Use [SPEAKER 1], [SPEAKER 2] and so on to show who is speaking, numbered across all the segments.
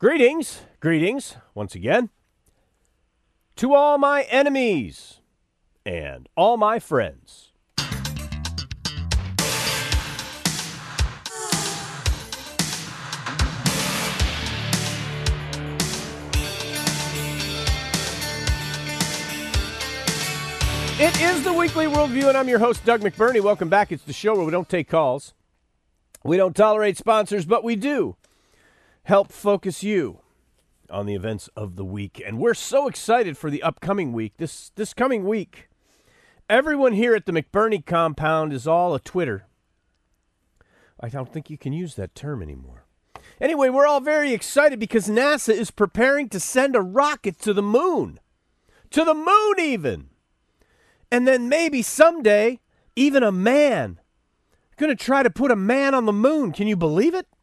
[SPEAKER 1] Greetings, once again, to all my enemies and all my friends. It is the Weekly Worldview, and I'm your host, Doug McBurney. Welcome back. It's the show where we don't take calls. We don't tolerate sponsors, but we do help focus you on the events of the week. And we're so excited for the upcoming week. This coming week, everyone here at the McBurney compound is all a Twitter. I don't think you can use that term anymore. Anyway, we're all very excited because NASA is preparing to send a rocket to the moon. To the moon, even. And then maybe someday, even a man. Going to try to put a man on the moon. Can you believe it?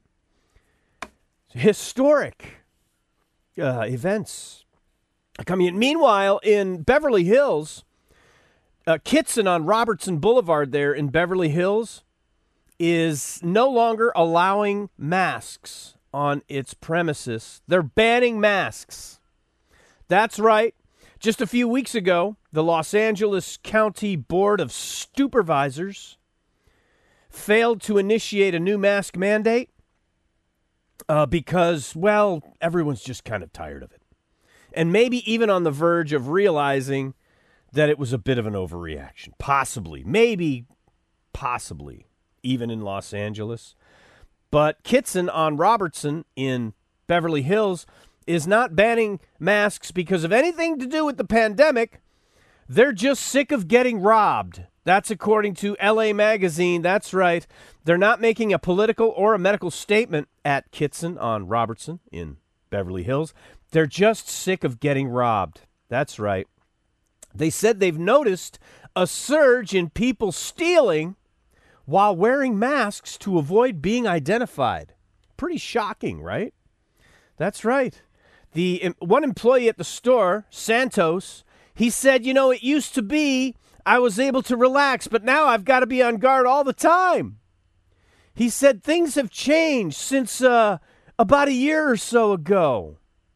[SPEAKER 1] Historic events. Meanwhile, in Beverly Hills, Kitson on Robertson Boulevard there in Beverly Hills is no longer allowing masks on its premises. They're banning masks. That's right. Just a few weeks ago, the Los Angeles County Board of Supervisors failed to initiate a new mask mandate because, well, everyone's just kind of tired of it. And maybe even on the verge of realizing that it was a bit of an overreaction. Possibly, even in Los Angeles. But Kitson on Robertson in Beverly Hills is not banning masks because of anything to do with the pandemic. They're just sick of getting robbed. That's according to LA Magazine. That's right. They're not making a political or a medical statement at Kitson on Robertson in Beverly Hills. They're just sick of getting robbed. That's right. They said they've noticed a surge in people stealing while wearing masks to avoid being identified. Pretty shocking, right? That's right. The one employee at the store, Santos, he said, it used to be I was able to relax, but now I've got to be on guard all the time. He said things have changed since about a year or so ago.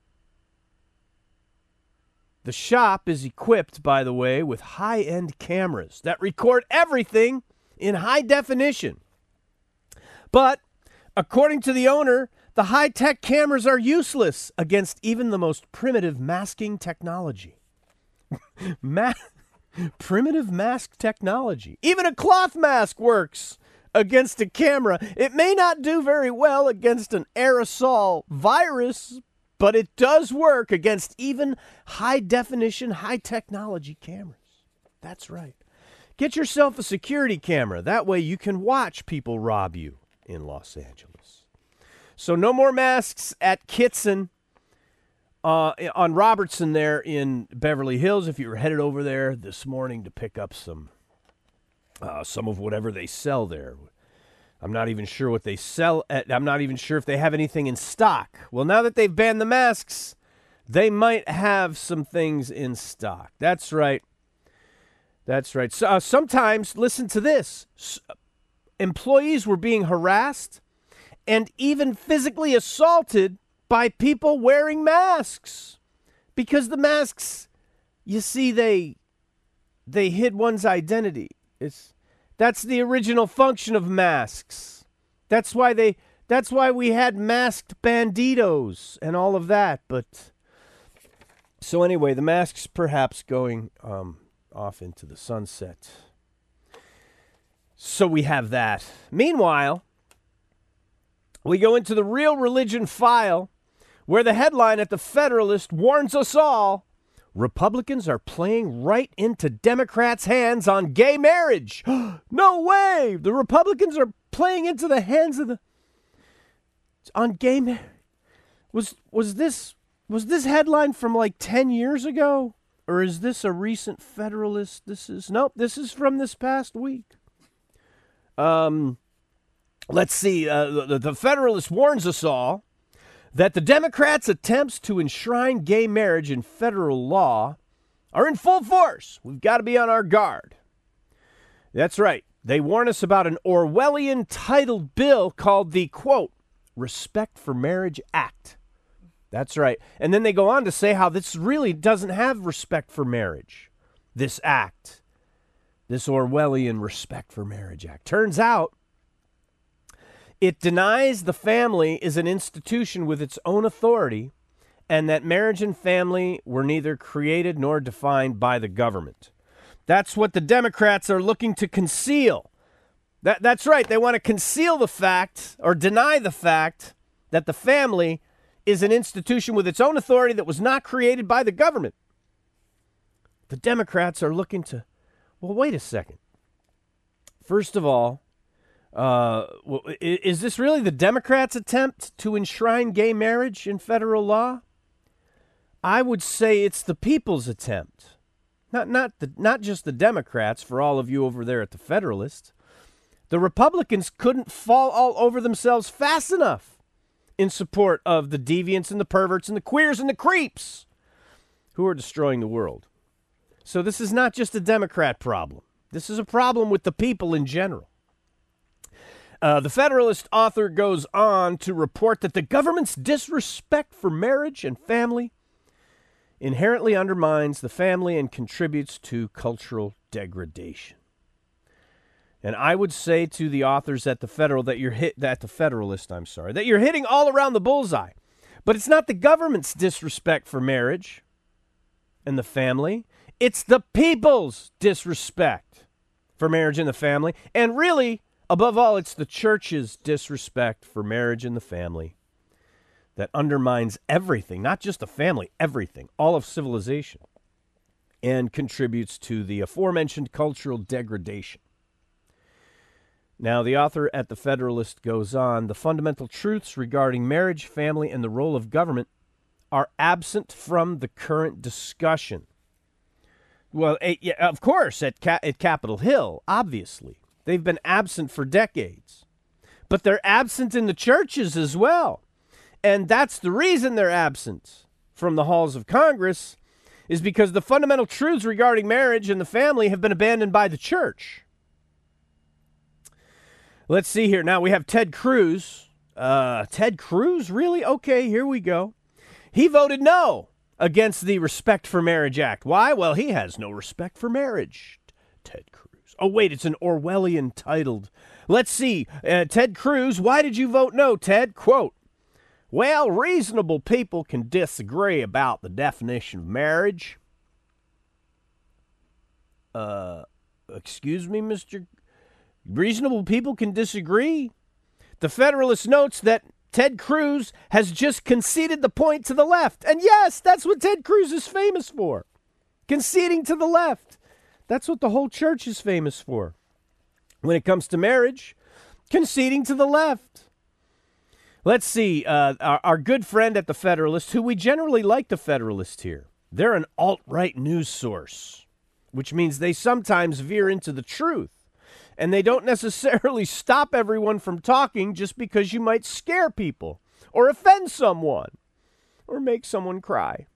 [SPEAKER 1] The shop is equipped, by the way, with high-end cameras that record everything in high definition. But according to the owner, the high-tech cameras are useless against even the most primitive masking technology. Primitive mask technology. Even a cloth mask works against a camera. It may not do very well against an aerosol virus, but it does work against even high-definition, high-technology cameras. That's right. Get yourself a security camera. That way you can watch people rob you in Los Angeles. So no more masks at Kitson on Robertson there in Beverly Hills. If you were headed over there this morning to pick up some of whatever they sell there. I'm not even sure what they sell. I'm not even sure if they have anything in stock. Well, now that they've banned the masks, they might have some things in stock. That's right. That's right. So, sometimes, listen to this. Employees were being harassed and even physically assaulted by people wearing masks, because the masks, you see, they hid one's identity. That's the original function of masks. That's why we had masked banditos and all of that. But so anyway, the masks perhaps going off into the sunset. So we have that. Meanwhile, we go into the Real Religion File, where the headline at the Federalist warns us all, Republicans are playing right into Democrats' hands on gay marriage. No way! The Republicans are playing into the hands of on gay marriage. Was this headline from like 10 years ago? Or is this a recent Federalist? This is from this past week. Let's see. The Federalist warns us all that the Democrats' attempts to enshrine gay marriage in federal law are in full force. We've got to be on our guard. That's right. They warn us about an Orwellian titled bill called the, quote, Respect for Marriage Act. That's right. And then they go on to say how this really doesn't have respect for marriage, this act, this Orwellian Respect for Marriage Act. Turns out it denies the family is an institution with its own authority and that marriage and family were neither created nor defined by the government. That's what the Democrats are looking to conceal. That's right. They want to conceal the fact or deny the fact that the family is an institution with its own authority that was not created by the government. The Democrats are looking to, well, wait a second. First of all, is this really the Democrats' attempt to enshrine gay marriage in federal law? I would say it's the people's attempt. Not just the Democrats, for all of you over there at the Federalist. The Republicans couldn't fall all over themselves fast enough in support of the deviants and the perverts and the queers and the creeps who are destroying the world. So this is not just a Democrat problem. This is a problem with the people in general. The Federalist author goes on to report that the government's disrespect for marriage and family inherently undermines the family and contributes to cultural degradation. And I would say to the authors at the Federalist, that you're hitting all around the bullseye. But it's not the government's disrespect for marriage and the family. It's the people's disrespect for marriage and the family. And really, above all, it's the church's disrespect for marriage and the family that undermines everything, not just the family, everything, all of civilization, and contributes to the aforementioned cultural degradation. Now, the author at the Federalist goes on, the fundamental truths regarding marriage, family, and the role of government are absent from the current discussion. Well, of course, at Capitol Hill, obviously. They've been absent for decades. But they're absent in the churches as well. And that's the reason they're absent from the halls of Congress, is because the fundamental truths regarding marriage and the family have been abandoned by the church. Let's see here. Now we have Ted Cruz. Ted Cruz? Really? Okay, here we go. He voted no against the Respect for Marriage Act. Why? Well, he has no respect for marriage. Ted Cruz. Oh, wait, it's an Orwellian titled. Let's see. Ted Cruz, why did you vote no, Ted? Quote, well, reasonable people can disagree about the definition of marriage. Excuse me, Mr. Reasonable people can disagree. The Federalist notes that Ted Cruz has just conceded the point to the left. And yes, that's what Ted Cruz is famous for. Conceding to the left. That's what the whole church is famous for. When it comes to marriage, conceding to the left. Let's see, our good friend at the Federalist, who we generally like the Federalist here. They're an alt-right news source, which means they sometimes veer into the truth. And they don't necessarily stop everyone from talking just because you might scare people or offend someone or make someone cry.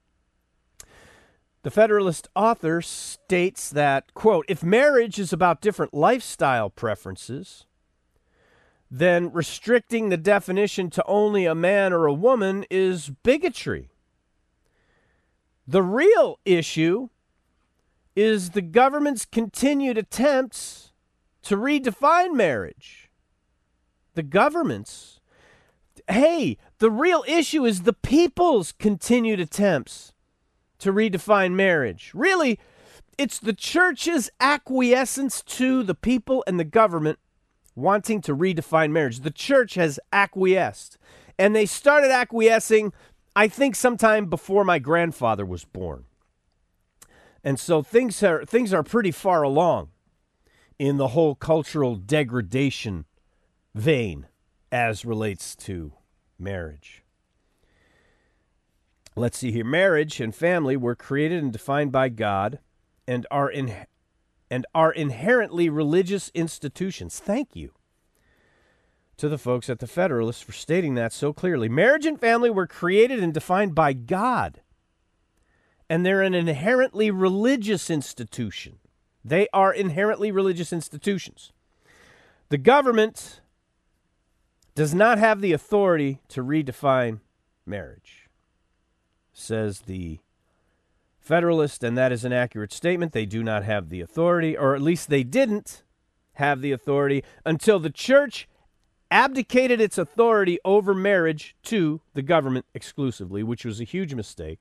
[SPEAKER 1] The Federalist author states that, quote, if marriage is about different lifestyle preferences, then restricting the definition to only a man or a woman is bigotry. The real issue is the government's continued attempts to redefine marriage. The government's. Hey, the real issue is the people's continued attempts to redefine marriage. Really, it's the church's acquiescence to the people and the government wanting to redefine marriage. The church has acquiesced. And they started acquiescing, I think, sometime before my grandfather was born. And so things are pretty far along in the whole cultural degradation vein as relates to marriage. Let's see here. Marriage and family were created and defined by God and are inherently religious institutions. Thank you to the folks at the Federalist for stating that so clearly. Marriage and family were created and defined by God, and they're an inherently religious institution. They are inherently religious institutions. The government does not have the authority to redefine marriage. says the Federalist, and that is an accurate statement. They do not have the authority, or at least they didn't have the authority until the church abdicated its authority over marriage to the government exclusively, which was a huge mistake.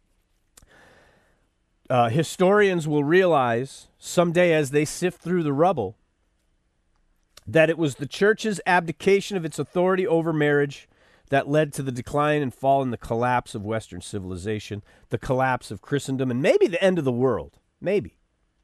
[SPEAKER 1] Historians will realize someday as they sift through the rubble that it was the church's abdication of its authority over marriage that led to the decline and fall and the collapse of Western civilization, the collapse of Christendom, and maybe the end of the world. Maybe.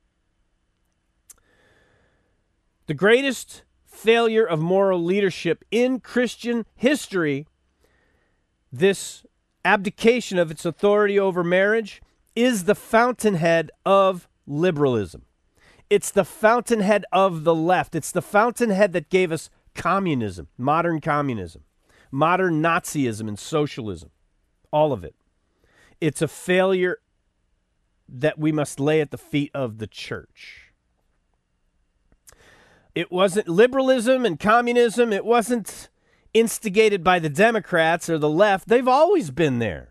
[SPEAKER 1] The greatest failure of moral leadership in Christian history, this abdication of its authority over marriage, is the fountainhead of liberalism. It's the fountainhead of the left. It's the fountainhead that gave us communism, modern Nazism and socialism, all of it. It's a failure that we must lay at the feet of the church. It wasn't liberalism and communism. It wasn't instigated by the Democrats or the left. They've always been there.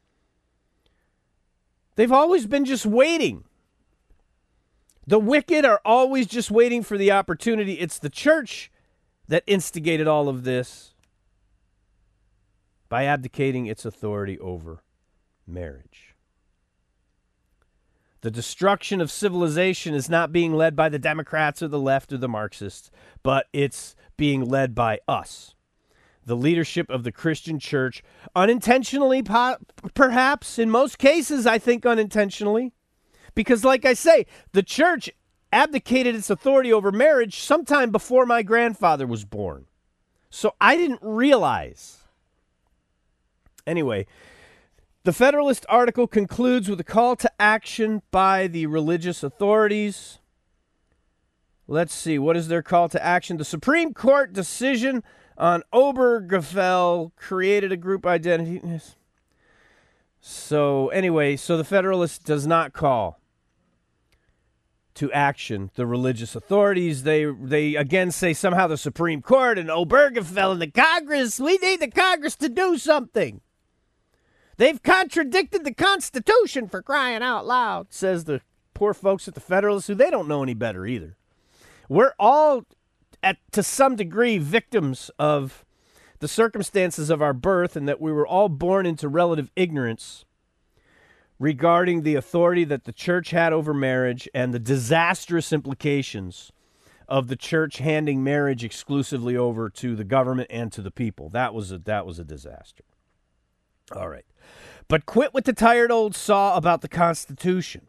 [SPEAKER 1] They've always been just waiting. The wicked are always just waiting for the opportunity. It's the church that instigated all of this by abdicating its authority over marriage. The destruction of civilization is not being led by the Democrats or the left or the Marxists, but it's being led by us. The leadership of the Christian church, unintentionally, perhaps, in most cases, I think unintentionally. Because, like I say, the church abdicated its authority over marriage sometime before my grandfather was born. So I didn't realize. Anyway, the Federalist article concludes with a call to action by the religious authorities. Let's see, what is their call to action? The Supreme Court decision on Obergefell created a group identity. So anyway, the Federalist does not call to action the religious authorities. They again say somehow the Supreme Court and Obergefell and the Congress, we need the Congress to do something. They've contradicted the Constitution, for crying out loud, says the poor folks at the Federalist, who they don't know any better either. We're all, to some degree, victims of the circumstances of our birth, and that we were all born into relative ignorance regarding the authority that the church had over marriage and the disastrous implications of the church handing marriage exclusively over to the government and to the people. That was a disaster. All right. But quit with the tired old saw about the Constitution.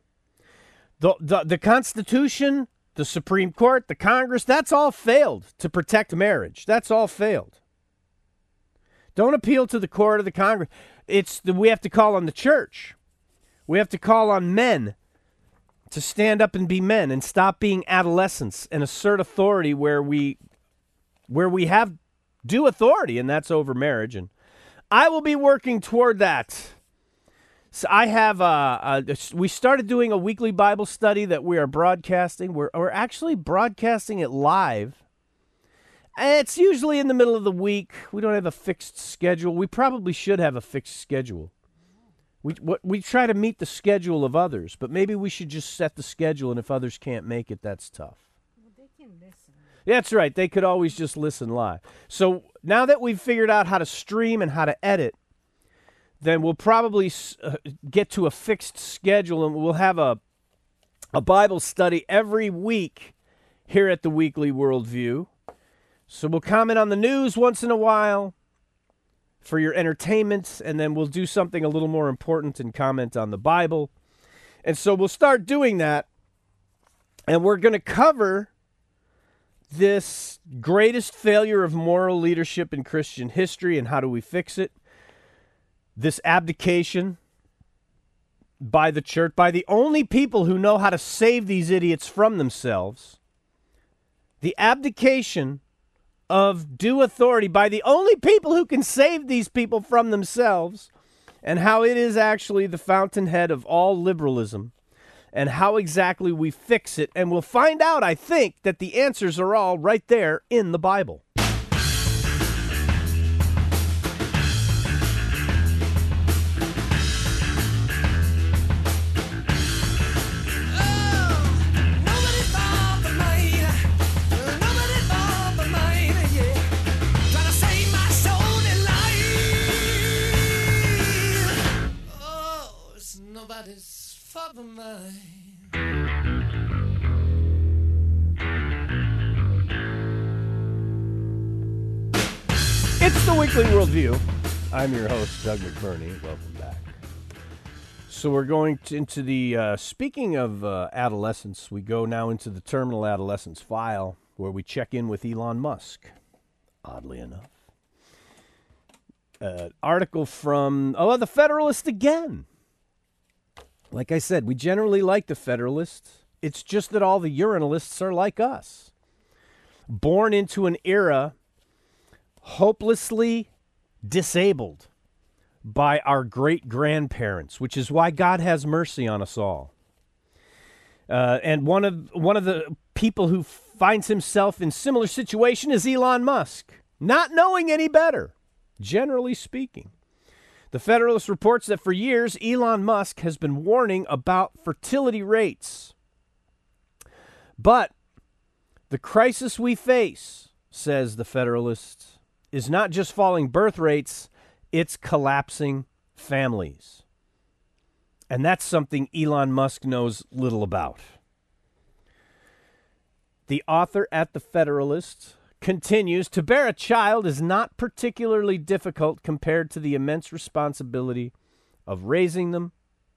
[SPEAKER 1] The Constitution, the Supreme Court, the Congress, that's all failed to protect marriage. That's all failed. Don't appeal to the court or the Congress. We have to call on the church. We have to call on men to stand up and be men and stop being adolescents and assert authority where we have due authority, and that's over marriage. And I will be working toward that. So I have we started doing a weekly Bible study that we are broadcasting. We're actually broadcasting it live. It's usually in the middle of the week. We don't have a fixed schedule. We probably should have a fixed schedule. We try to meet the schedule of others, but maybe we should just set the schedule, and if others can't make it, that's tough.
[SPEAKER 2] Well, they can listen.
[SPEAKER 1] That's right. They could always just listen live. So now that we've figured out how to stream and how to edit, then we'll probably get to a fixed schedule, and we'll have a Bible study every week here at the Weekly Worldview. So we'll comment on the news once in a while for your entertainment, and then we'll do something a little more important and comment on the Bible. And so we'll start doing that, and we're going to cover this greatest failure of moral leadership in Christian history and how do we fix it. This abdication by the church, by the only people who know how to save these idiots from themselves, the abdication of due authority by the only people who can save these people from themselves, and how it is actually the fountainhead of all liberalism, and how exactly we fix it. And we'll find out, I think, that the answers are all right there in the Bible.
[SPEAKER 2] for the night.
[SPEAKER 1] It's the Weekly Worldview. I'm your host, Doug McBurney. Welcome back. So we're going into the, speaking of adolescence, we go now into the Terminal Adolescence File, where we check in with Elon Musk, oddly enough. Article from, The Federalist again. Like I said, we generally like the Federalist. It's just that all the urinalists are like us. Born into an era hopelessly disabled by our great-grandparents, which is why God has mercy on us all. And one of the people who finds himself in similar situation is Elon Musk, not knowing any better, generally speaking. The Federalist reports that for years, Elon Musk has been warning about fertility rates. But the crisis we face, says the Federalist, is not just falling birth rates, it's collapsing families. And that's something Elon Musk knows little about. The author at the Federalist continues, to bear a child is not particularly difficult compared to the immense responsibility of raising them.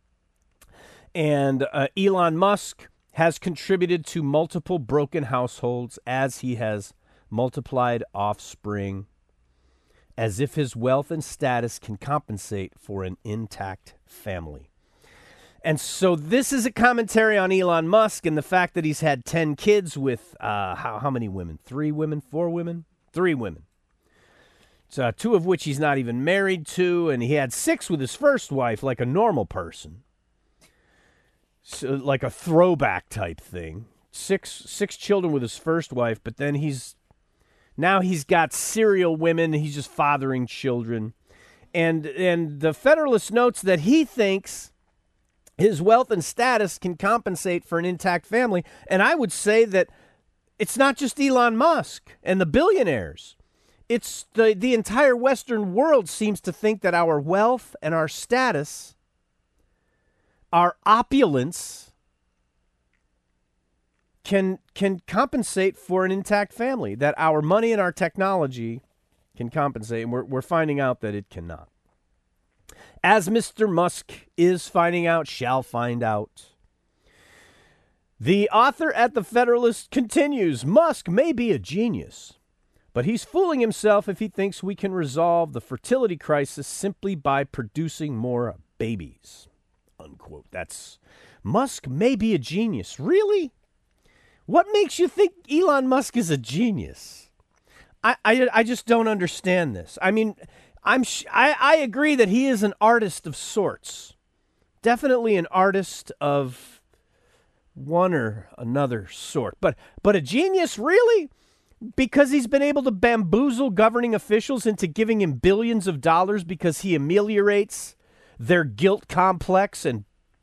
[SPEAKER 1] And Elon Musk has contributed to multiple broken households as he has multiplied offspring, as if his wealth and status can compensate for an intact family. And so this is a commentary on Elon Musk and the fact that he's had 10 kids with, how many women? 3 women? 4 women? 3 women. So 2 of which he's not even married to, and he had 6 with his first wife, like a normal person. So, like a throwback type thing. 6 children with his first wife, but then he's got serial women, he's just fathering children. And the Federalist notes that he thinks his wealth and status can compensate for an intact family. And I would say that it's not just Elon Musk and the billionaires. It's the entire Western world seems to think that our wealth and our status, our opulence, can compensate for an intact family, that our money and our technology can compensate, and we're finding out that it cannot. As Mr. Musk is finding out, shall find out. The author at the Federalist continues, Musk may be a genius, but he's fooling himself if he thinks we can resolve the fertility crisis simply by producing more babies. Unquote. That's Musk may be a genius. Really? What makes you think Elon Musk is a genius? I just don't understand this. I mean, I agree that he is an artist of sorts. Definitely an artist of one or another sort. But a genius, really? Because he's been able to bamboozle governing officials into giving him billions of dollars because he ameliorates their guilt complex and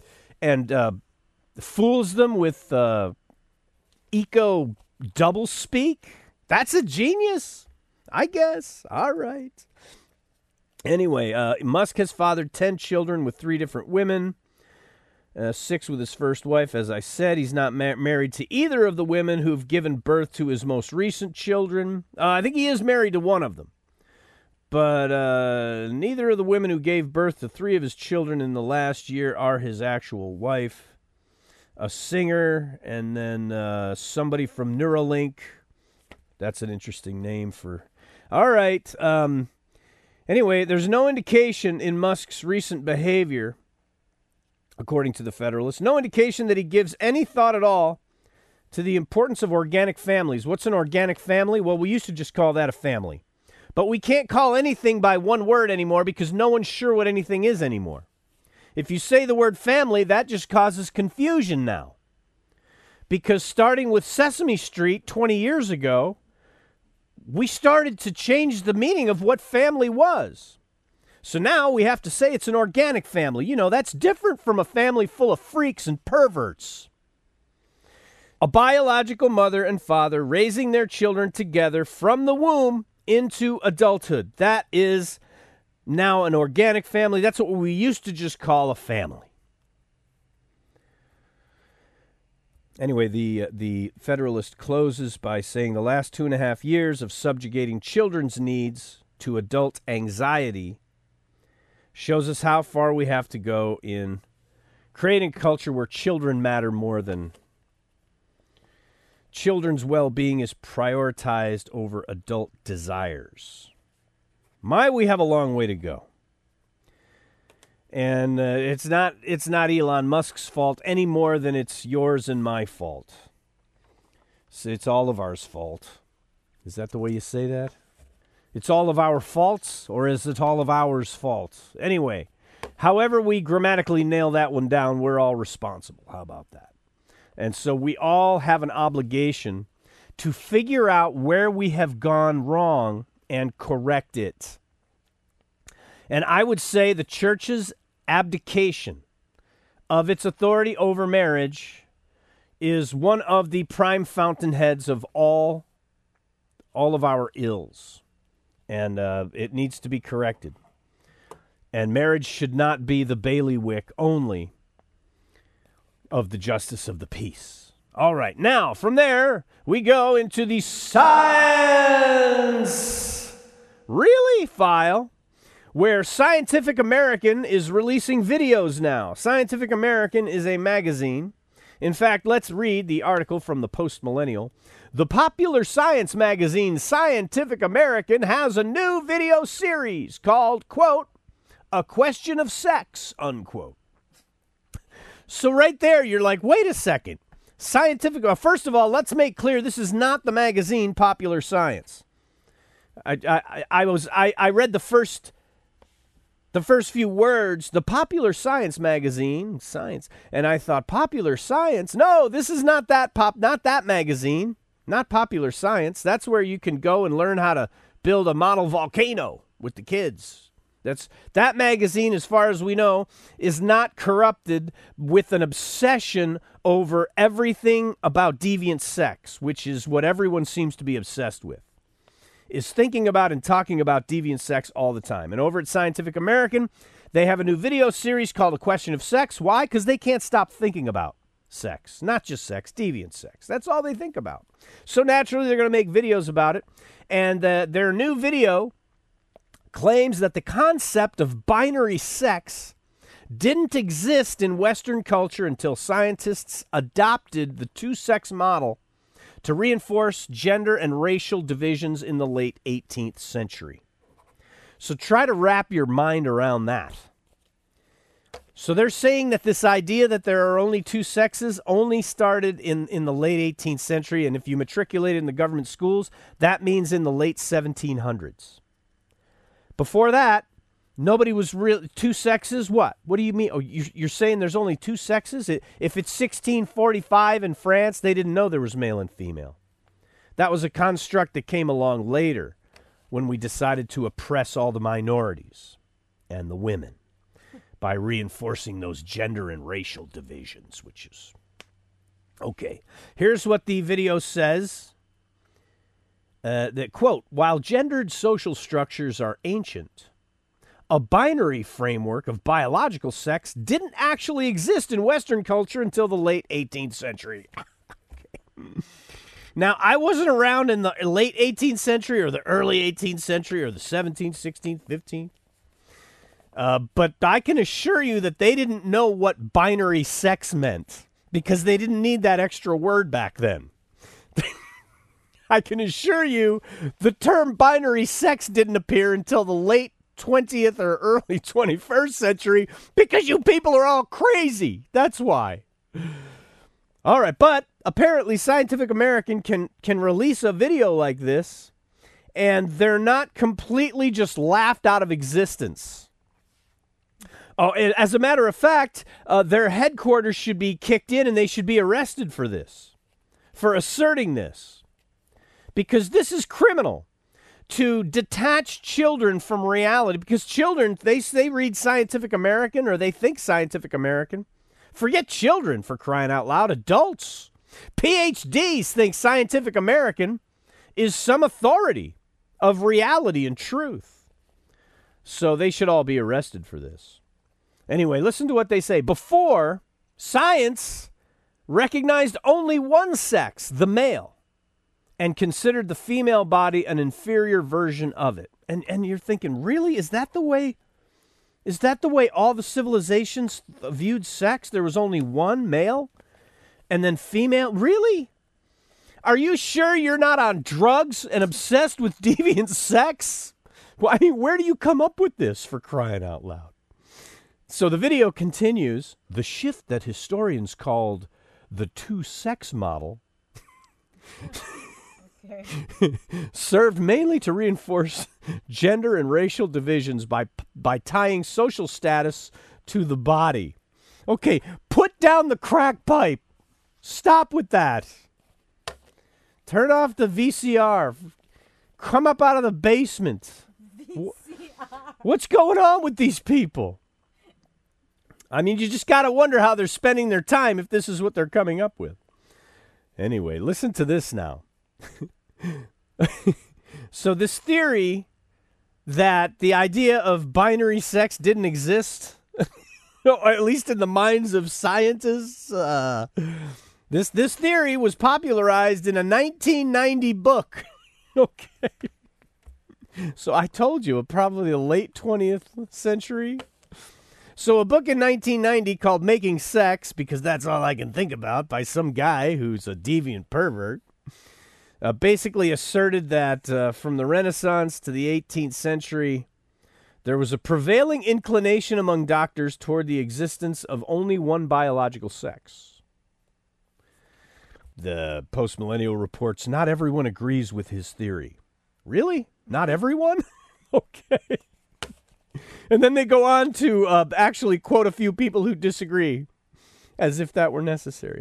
[SPEAKER 1] fools them with eco doublespeak? That's a genius, I guess. All right. Anyway, Musk has fathered 10 children with 3 different women, 6 with his first wife. As I said, he's not married to either of the women who've given birth to his most recent children. I think he is married to one of them. But neither of the women who gave birth to 3 of his children in the last year are his actual wife. A singer, and then somebody from Neuralink. That's an interesting name for... All right. Anyway, there's no indication in Musk's recent behavior, according to the Federalist, no indication that he gives any thought at all to the importance of organic families. What's an organic family? Well, we used to just call that a family. But we can't call anything by one word anymore because no one's sure what anything is anymore. If you say the word family, that just causes confusion now. Because starting with Sesame Street 20 years ago, we started to change the meaning of what family was. So now we have to say it's an organic family. You know, that's different from a family full of freaks and perverts. A biological mother and father raising their children together from the womb into adulthood. That is now an organic family. That's what we used to just call a family. Anyway, the Federalist closes by saying the last 2.5 years of subjugating children's needs to adult anxiety shows us how far we have to go in creating a culture where children matter more than children's well-being is prioritized over adult desires. We have a long way to go. And it's not Elon Musk's fault any more than it's yours and my fault. So it's all of ours fault. Is that the way you say that? It's all of our faults, or is it all of ours fault? Anyway, however we grammatically nail that one down, we're all responsible. How about that? And so we all have an obligation to figure out where we have gone wrong and correct it. And I would say the church's abdication of its authority over marriage is one of the prime fountainheads of all of our ills. And it needs to be corrected. And marriage should not be the bailiwick only of the justice of the peace. All right, now from there we go into the Science Really file, where Scientific American is releasing videos now. Scientific American is a magazine. In fact, let's read the article from the Post-Millennial. The popular science magazine Scientific American has a new video series called, quote, A Question of Sex, unquote. So right there, you're like, wait a second. First of all, let's make clear this is not the magazine Popular Science. I read the first few words, the Popular Science magazine, science, and I thought, Popular Science? No, this is not that magazine, not Popular Science. That's where you can go and learn how to build a model volcano with the kids. That magazine, as far as we know, is not corrupted with an obsession over everything about deviant sex, which is what everyone seems to be obsessed with. Is thinking about and talking about deviant sex all the time. And over at Scientific American, they have a new video series called A Question of Sex. Why? Because they can't stop thinking about sex. Not just sex, deviant sex. That's all they think about. So naturally, they're going to make videos about it. And their new video claims that the concept of binary sex didn't exist in Western culture until scientists adopted the two-sex model to reinforce gender and racial divisions in the late 18th century. So try to wrap your mind around that. So they're saying that this idea that there are only two sexes only started in the late 18th century, and if you matriculated in the government schools, that means in the late 1700s. Before that, nobody was really two sexes. What? What do you mean? Oh, you're saying there's only two sexes? If it's 1645 in France, they didn't know there was male and female. That was a construct that came along later when we decided to oppress all the minorities and the women by reinforcing those gender and racial divisions, which is... Okay, here's what the video says. That, quote, while gendered social structures are ancient, a binary framework of biological sex didn't actually exist in Western culture until the late 18th century. Okay. Now, I wasn't around in the late 18th century or the early 18th century or the 17th, 16th, 15th. But I can assure you that they didn't know what binary sex meant because they didn't need that extra word back then. I can assure you the term binary sex didn't appear until the late 20th or early 21st century because you people are all crazy. That's why. All right, but apparently Scientific American can release a video like this and they're not completely just laughed out of existence. Oh, as a matter of fact, their headquarters should be kicked in and they should be arrested for this, for asserting this. Because this is criminal, to detach children from reality. Because children, they read Scientific American or they think Scientific American. Forget children, for crying out loud. Adults, PhDs think Scientific American is some authority of reality and truth. So they should all be arrested for this. Anyway, listen to what they say. Before, science recognized only one sex, the male, and considered the female body an inferior version of it. And you're thinking, really? Is that the way all the civilizations viewed sex? There was only one male and then female? Really? Are you sure you're not on drugs and obsessed with deviant sex? Well, I mean, where do you come up with this, for crying out loud? So the video continues. The shift that historians called the two-sex model served mainly to reinforce gender and racial divisions by tying social status to the body. Okay, put down the crack pipe. Stop with that. Turn off the VCR. Come up out of the basement. What's going on with these people? I mean, you just got to wonder how they're spending their time if this is what they're coming up with. Anyway, listen to this now. So this theory that the idea of binary sex didn't exist, or at least in the minds of scientists, this theory was popularized in a 1990 book. Okay. So I told you, probably the late 20th century. So a book in 1990 called Making Sex, because that's all I can think about, by some guy who's a deviant pervert, basically asserted that from the Renaissance to the 18th century, there was a prevailing inclination among doctors toward the existence of only one biological sex. The Postmillennial reports, not everyone agrees with his theory. Really? Not everyone? Okay. And then they go on to actually quote a few people who disagree, as if that were necessary.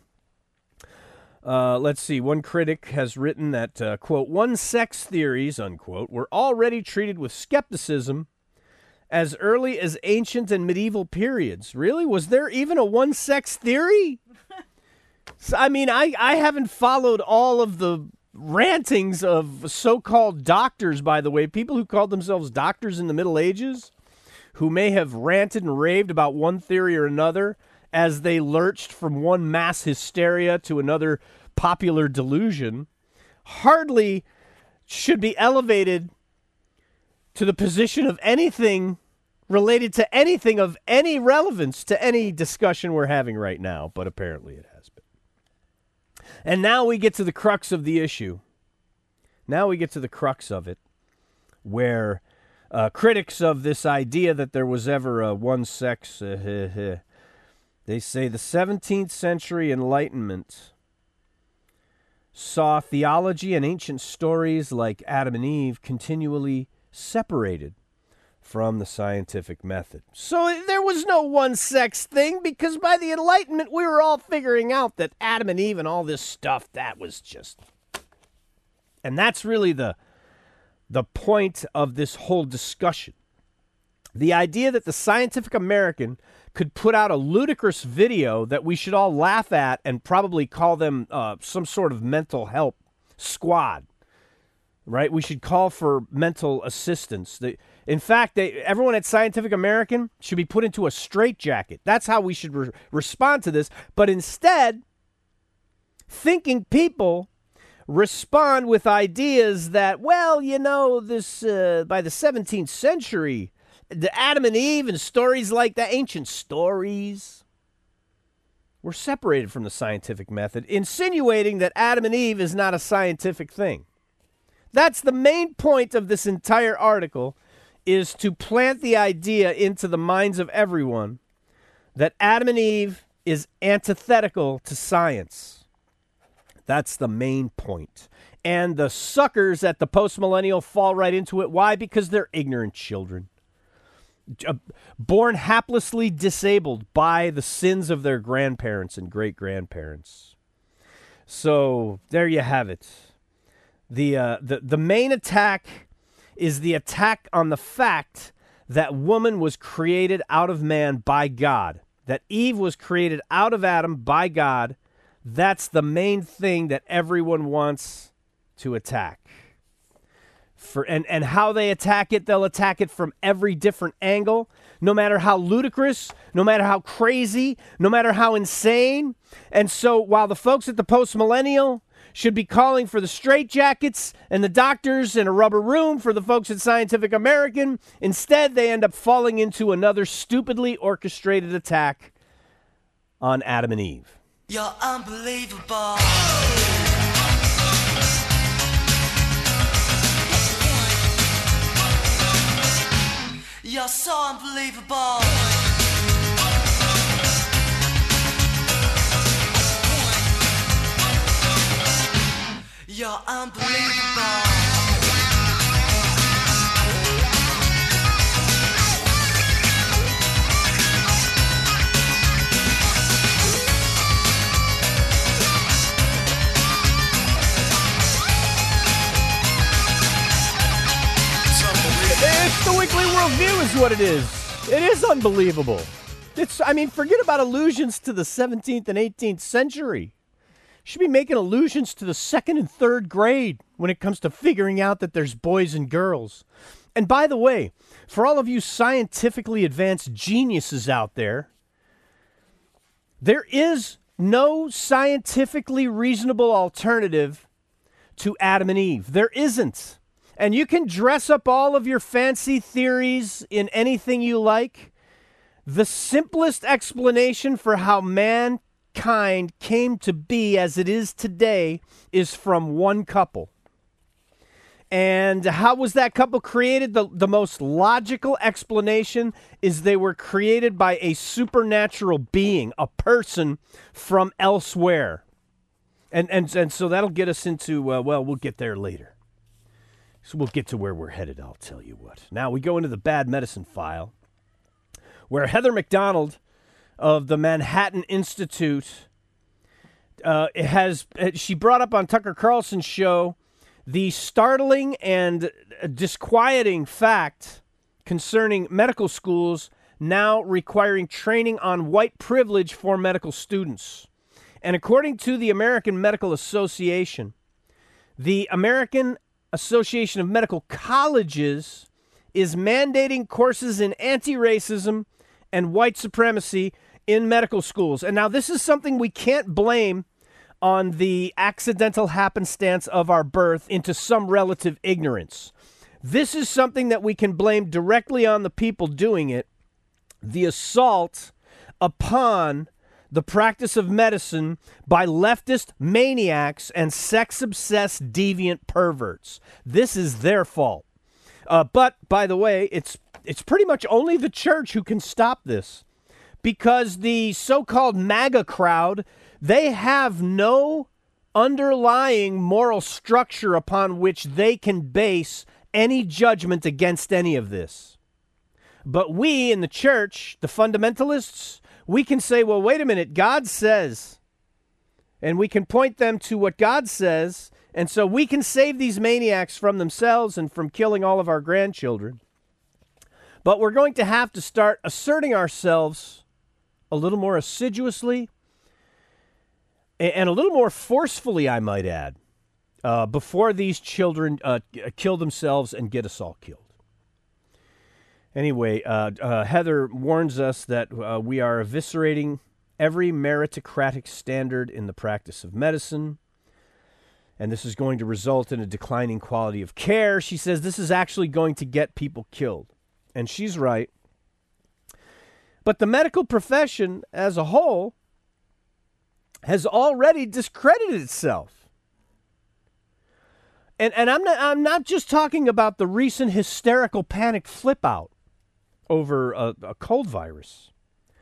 [SPEAKER 1] Let's see. One critic has written that, quote, one-sex theories, unquote, were already treated with skepticism as early as ancient and medieval periods. Really? Was there even a one-sex theory? So, I mean, I haven't followed all of the rantings of so-called doctors, by the way, people who called themselves doctors in the Middle Ages, who may have ranted and raved about one theory or another as they lurched from one mass hysteria to another popular delusion, hardly should be elevated to the position of anything related to anything of any relevance to any discussion we're having right now, but apparently it has been. And now we get to the crux of the issue. Now we get to the crux of it, where critics of this idea that there was ever a one sex, they say the 17th century Enlightenment saw theology and ancient stories like Adam and Eve continually separated from the scientific method. So there was no one-sex thing, because by the Enlightenment, we were all figuring out that Adam and Eve and all this stuff, that was just... And that's really the point of this whole discussion. The idea that the Scientific American could put out a ludicrous video that we should all laugh at and probably call them some sort of mental help squad. Right? We should call for mental assistance. In fact, everyone at Scientific American should be put into a straitjacket. That's how we should respond to this. But instead, thinking people respond with ideas that, well, you know, this by the 17th century, the Adam and Eve and stories like that, ancient stories, were separated from the scientific method, insinuating that Adam and Eve is not a scientific thing. That's the main point of this entire article, is to plant the idea into the minds of everyone that Adam and Eve is antithetical to science. That's the main point. And the suckers at the Postmillennial fall right into it. Why? Because they're ignorant children, born haplessly disabled by the sins of their grandparents and great-grandparents. So there you have it. The main attack is the attack on the fact that woman was created out of man by God, that Eve was created out of Adam by God. That's the main thing that everyone wants to attack. And how they attack it, they'll attack it from every different angle, no matter how ludicrous, no matter how crazy, no matter how insane. And so while the folks at the Post-Millennial should be calling for the straitjackets and the doctors in a rubber room for the folks at Scientific American, instead they end up falling into another stupidly orchestrated attack on Adam and Eve.
[SPEAKER 2] You're unbelievable. You're so unbelievable. You're unbelievable.
[SPEAKER 1] It's the Weekly Worldview is what it is. It is unbelievable. Forget about allusions to the 17th and 18th century. Should be making allusions to the second and third grade when it comes to figuring out that there's boys and girls. And by the way, for all of you scientifically advanced geniuses out there is no scientifically reasonable alternative to Adam and Eve. There isn't. And you can dress up all of your fancy theories in anything you like. The simplest explanation for how mankind came to be as it is today is from one couple. And how was that couple created? The most logical explanation is they were created by a supernatural being, a person from elsewhere. And so that'll get us into, we'll get there later. So we'll get to where we're headed, I'll tell you what. Now we go into the bad medicine file, where Heather McDonald of the Manhattan Institute she brought up on Tucker Carlson's show the startling and disquieting fact concerning medical schools now requiring training on white privilege for medical students. And according to the American Medical Association, the American Association of Medical Colleges is mandating courses in anti-racism and white supremacy in medical schools. And now this is something we can't blame on the accidental happenstance of our birth into some relative ignorance. This is something that we can blame directly on the people doing it, the assault upon the practice of medicine by leftist maniacs and sex-obsessed deviant perverts. This is their fault. But, by the way, it's pretty much only the church who can stop this, because the so-called MAGA crowd, they have no underlying moral structure upon which they can base any judgment against any of this. But we in the church, the fundamentalists, we can say, well, wait a minute, God says, and we can point them to what God says, and so we can save these maniacs from themselves and from killing all of our grandchildren. But we're going to have to start asserting ourselves a little more assiduously and a little more forcefully, I might add, before these children kill themselves and get us all killed. Anyway, Heather warns us that we are eviscerating every meritocratic standard in the practice of medicine, and this is going to result in a declining quality of care. She says this is actually going to get people killed, and she's right. But the medical profession as a whole has already discredited itself. And I'm not just talking about the recent hysterical panic flip out over a cold virus.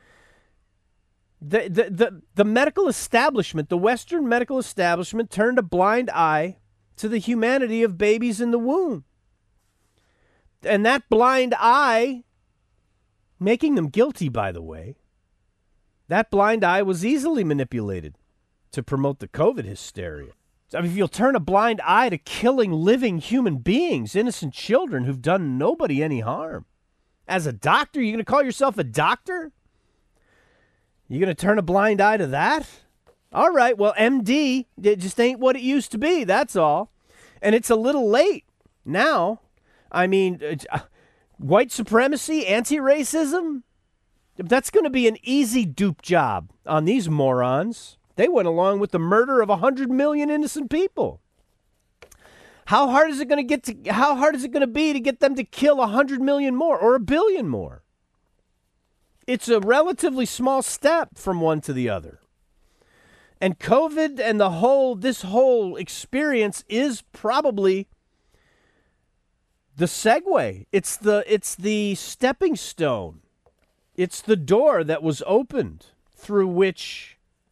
[SPEAKER 1] The medical establishment, the Western medical establishment, turned a blind eye to the humanity of babies in the womb. And that blind eye, making them guilty, by the way, that blind eye was easily manipulated to promote the COVID hysteria. I mean, if you'll turn a blind eye to killing living human beings, innocent children who've done nobody any harm. As a doctor, you're going to call yourself a doctor? You're going to turn a blind eye to that? All right, well, MD, it just ain't what it used to be, that's all. And it's a little late. Now, I mean, white supremacy, anti-racism, that's going to be an easy dupe job on these morons. They went along with the murder of 100 million innocent people. How hard is it going to be to get them to kill 100 million more or a billion more? It's a relatively small step from one to the other. And COVID and this whole experience is probably the segue. It's the stepping stone. It's the door that was opened through which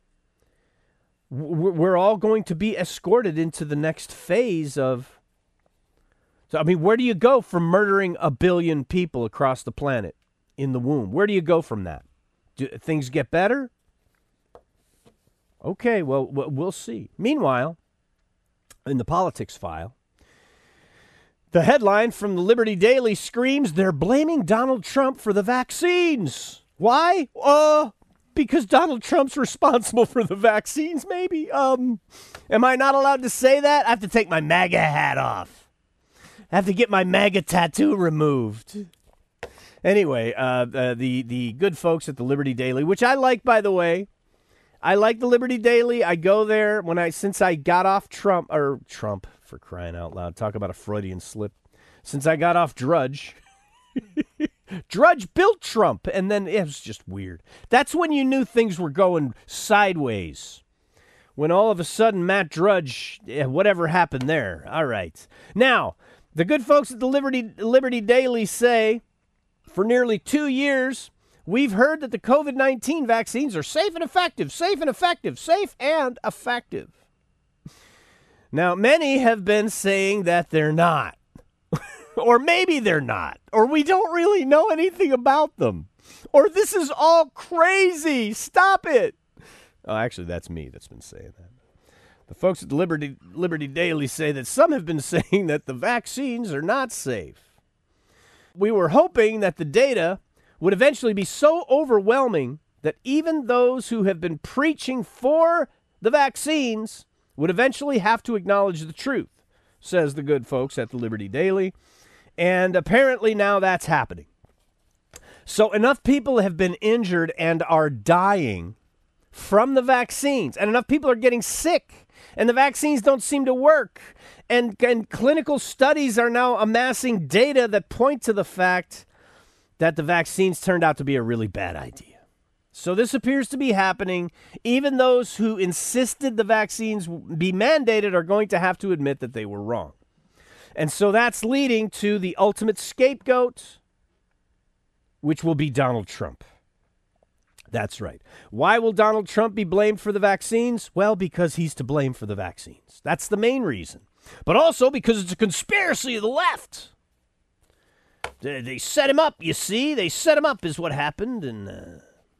[SPEAKER 1] we're all going to be escorted into the next phase of. So, I mean, where do you go from murdering a billion people across the planet in the womb? Where do you go from that? Do things get better? Okay, well, we'll see. Meanwhile, in the politics file, the headline from the Liberty Daily screams they're blaming Donald Trump for the vaccines. Why? Because Donald Trump's responsible for the vaccines, maybe? Am I not allowed to say that? I have to take my MAGA hat off. I have to get my MAGA tattoo removed. Anyway, the good folks at the Liberty Daily, which I like, by the way. I like the Liberty Daily. I go there since I got off Trump, for crying out loud. Talk about a Freudian slip. Since I got off Drudge. Drudge built Trump, and then it was just weird. That's when you knew things were going sideways. When all of a sudden Matt Drudge, whatever happened there. All right. Now, the good folks at the Liberty Daily say, for nearly 2 years, we've heard that the COVID-19 vaccines are safe and effective, safe and effective, safe and effective. Now, many have been saying that they're not. Or maybe they're not. Or we don't really know anything about them. Or this is all crazy. Stop it. Oh, actually, that's me that's been saying that. The folks at the Liberty Daily say that some have been saying that the vaccines are not safe. We were hoping that the data would eventually be so overwhelming that even those who have been preaching for the vaccines would eventually have to acknowledge the truth, says the good folks at the Liberty Daily. And apparently now that's happening. So enough people have been injured and are dying from the vaccines, and enough people are getting sick, and the vaccines don't seem to work. And clinical studies are now amassing data that point to the fact that the vaccines turned out to be a really bad idea. So this appears to be happening. Even those who insisted the vaccines be mandated are going to have to admit that they were wrong. And so that's leading to the ultimate scapegoat, which will be Donald Trump. That's right. Why will Donald Trump be blamed for the vaccines? Well, because he's to blame for the vaccines. That's the main reason. But also because it's a conspiracy of the left. They set him up, you see. They set him up is what happened. And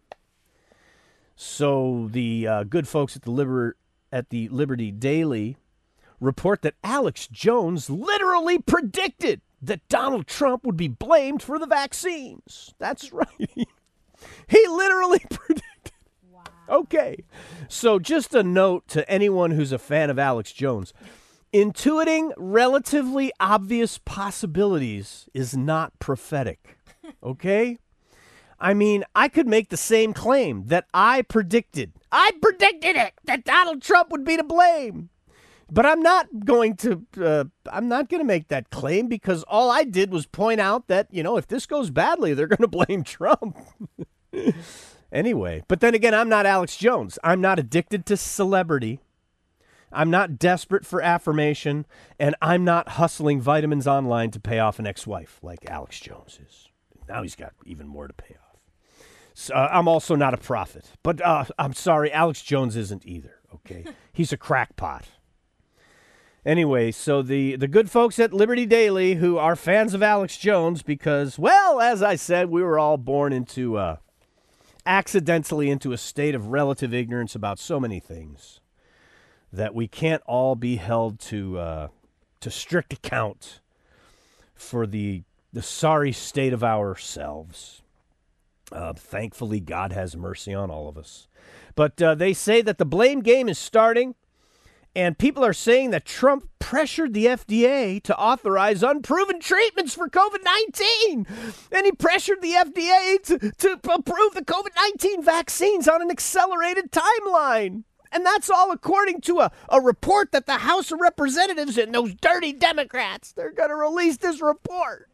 [SPEAKER 1] so the good folks at the Liberty Daily report that Alex Jones literally predicted that Donald Trump would be blamed for the vaccines. That's right. He literally predicted. Wow. Okay. So just a note to anyone who's a fan of Alex Jones. Intuiting relatively obvious possibilities is not prophetic. Okay? I mean, I could make the same claim that I predicted it, that Donald Trump would be to blame. But I'm not going to make that claim because all I did was point out that, if this goes badly, they're going to blame Trump. Anyway, but then again, I'm not Alex Jones. I'm not addicted to celebrity. I'm not desperate for affirmation, and I'm not hustling vitamins online to pay off an ex-wife like Alex Jones is. Now he's got even more to pay off. So, I'm also not a prophet. But I'm sorry, Alex Jones isn't either, okay? He's a crackpot. Anyway, so the good folks at Liberty Daily who are fans of Alex Jones because, well, as I said, we were all born accidentally into a state of relative ignorance about so many things that we can't all be held to strict account for the sorry state of ourselves. Thankfully, God has mercy on all of us. But they say that the blame game is starting. And people are saying that Trump pressured the FDA to authorize unproven treatments for COVID-19. And he pressured the FDA to approve the COVID-19 vaccines on an accelerated timeline. And that's all according to a report that the House of Representatives and those dirty Democrats, they're going to release this report.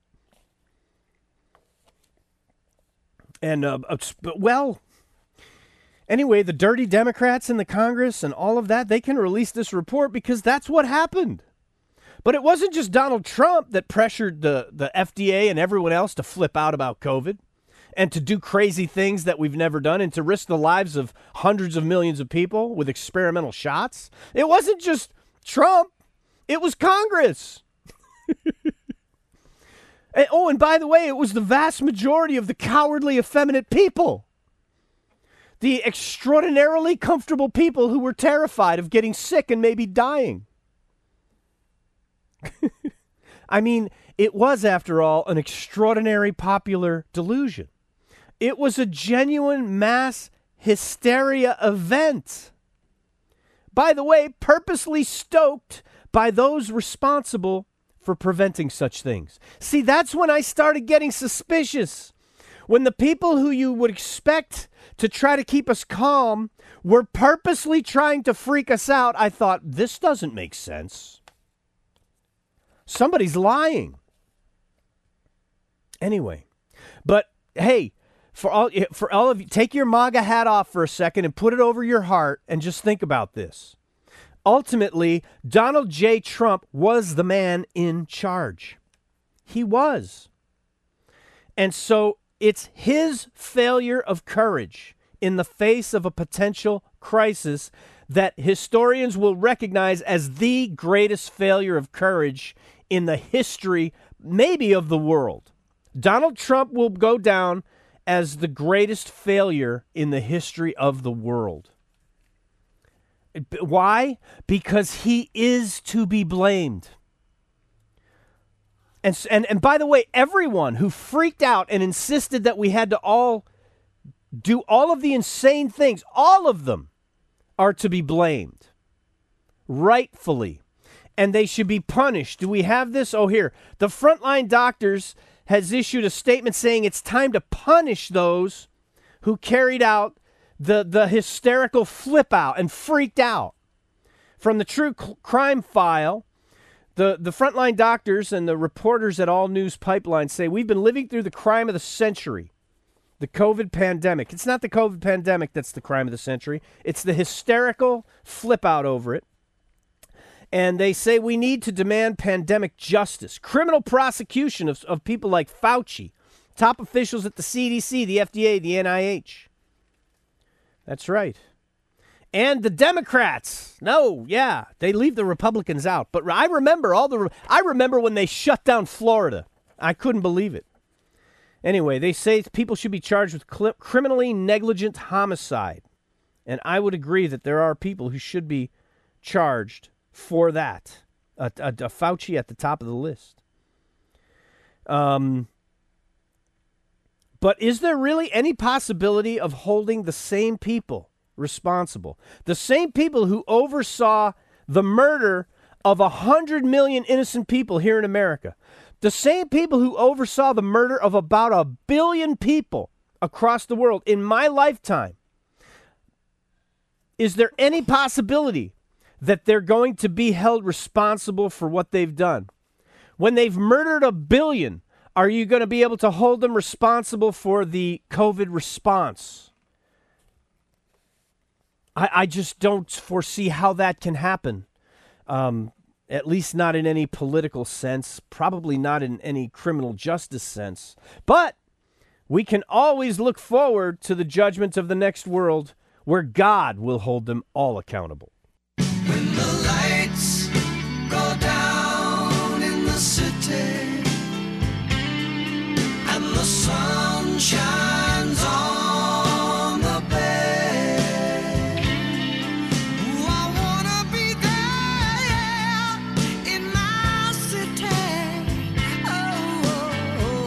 [SPEAKER 1] And, anyway, the dirty Democrats in the Congress and all of that, they can release this report because that's what happened. But it wasn't just Donald Trump that pressured the FDA and everyone else to flip out about COVID and to do crazy things that we've never done and to risk the lives of hundreds of millions of people with experimental shots. It wasn't just Trump. It was Congress. And by the way, it was the vast majority of the cowardly, effeminate people. The extraordinarily comfortable people who were terrified of getting sick and maybe dying. I mean, it was, after all, an extraordinary popular delusion. It was a genuine mass hysteria event. By the way, purposely stoked by those responsible for preventing such things. See, that's when I started getting suspicious. When the people who you would expect to try to keep us calm were purposely trying to freak us out, I thought, this doesn't make sense. Somebody's lying. Anyway, but hey, for all of you, take your MAGA hat off for a second and put it over your heart and just think about this. Ultimately, Donald J. Trump was the man in charge. He was. And so it's his failure of courage in the face of a potential crisis that historians will recognize as the greatest failure of courage in the history, maybe of the world. Donald Trump will go down as the greatest failure in the history of the world. Why? Because he is to be blamed. And by the way, everyone who freaked out and insisted that we had to all do all of the insane things, all of them are to be blamed. Rightfully. And they should be punished. Do we have this? Oh, here. The Frontline Doctors has issued a statement saying it's time to punish those who carried out the hysterical flip out and freaked out. From the True Crime File, the Frontline Doctors and the reporters at All News Pipeline say we've been living through the crime of the century, the COVID pandemic. It's not the COVID pandemic that's the crime of the century. It's the hysterical flip out over it. And they say we need to demand pandemic justice, criminal prosecution of people like Fauci, top officials at the CDC, the FDA, the NIH. That's right. And the Democrats. No, yeah, they leave the Republicans out. But I remember when they shut down Florida. I couldn't believe it. Anyway, they say people should be charged with criminally negligent homicide. And I would agree that there are people who should be charged for that. A Fauci at the top of the list. But is there really any possibility of holding the same people responsible? The same people who oversaw the murder of 100 million innocent people here in America. The same people who oversaw the murder of about 1 billion people across the world in my lifetime. Is there any possibility that they're going to be held responsible for what they've done? When they've murdered 1 billion, are you going to be able to hold them responsible for the COVID response? I just don't foresee how that can happen. At least not in any political sense, probably not in any criminal justice sense. But we can always look forward to the judgment of the next world where God will hold them all accountable.
[SPEAKER 2] When the lights go down in the city and the sun shines on the bay, ooh, I wanna be there in my city. Oh, oh,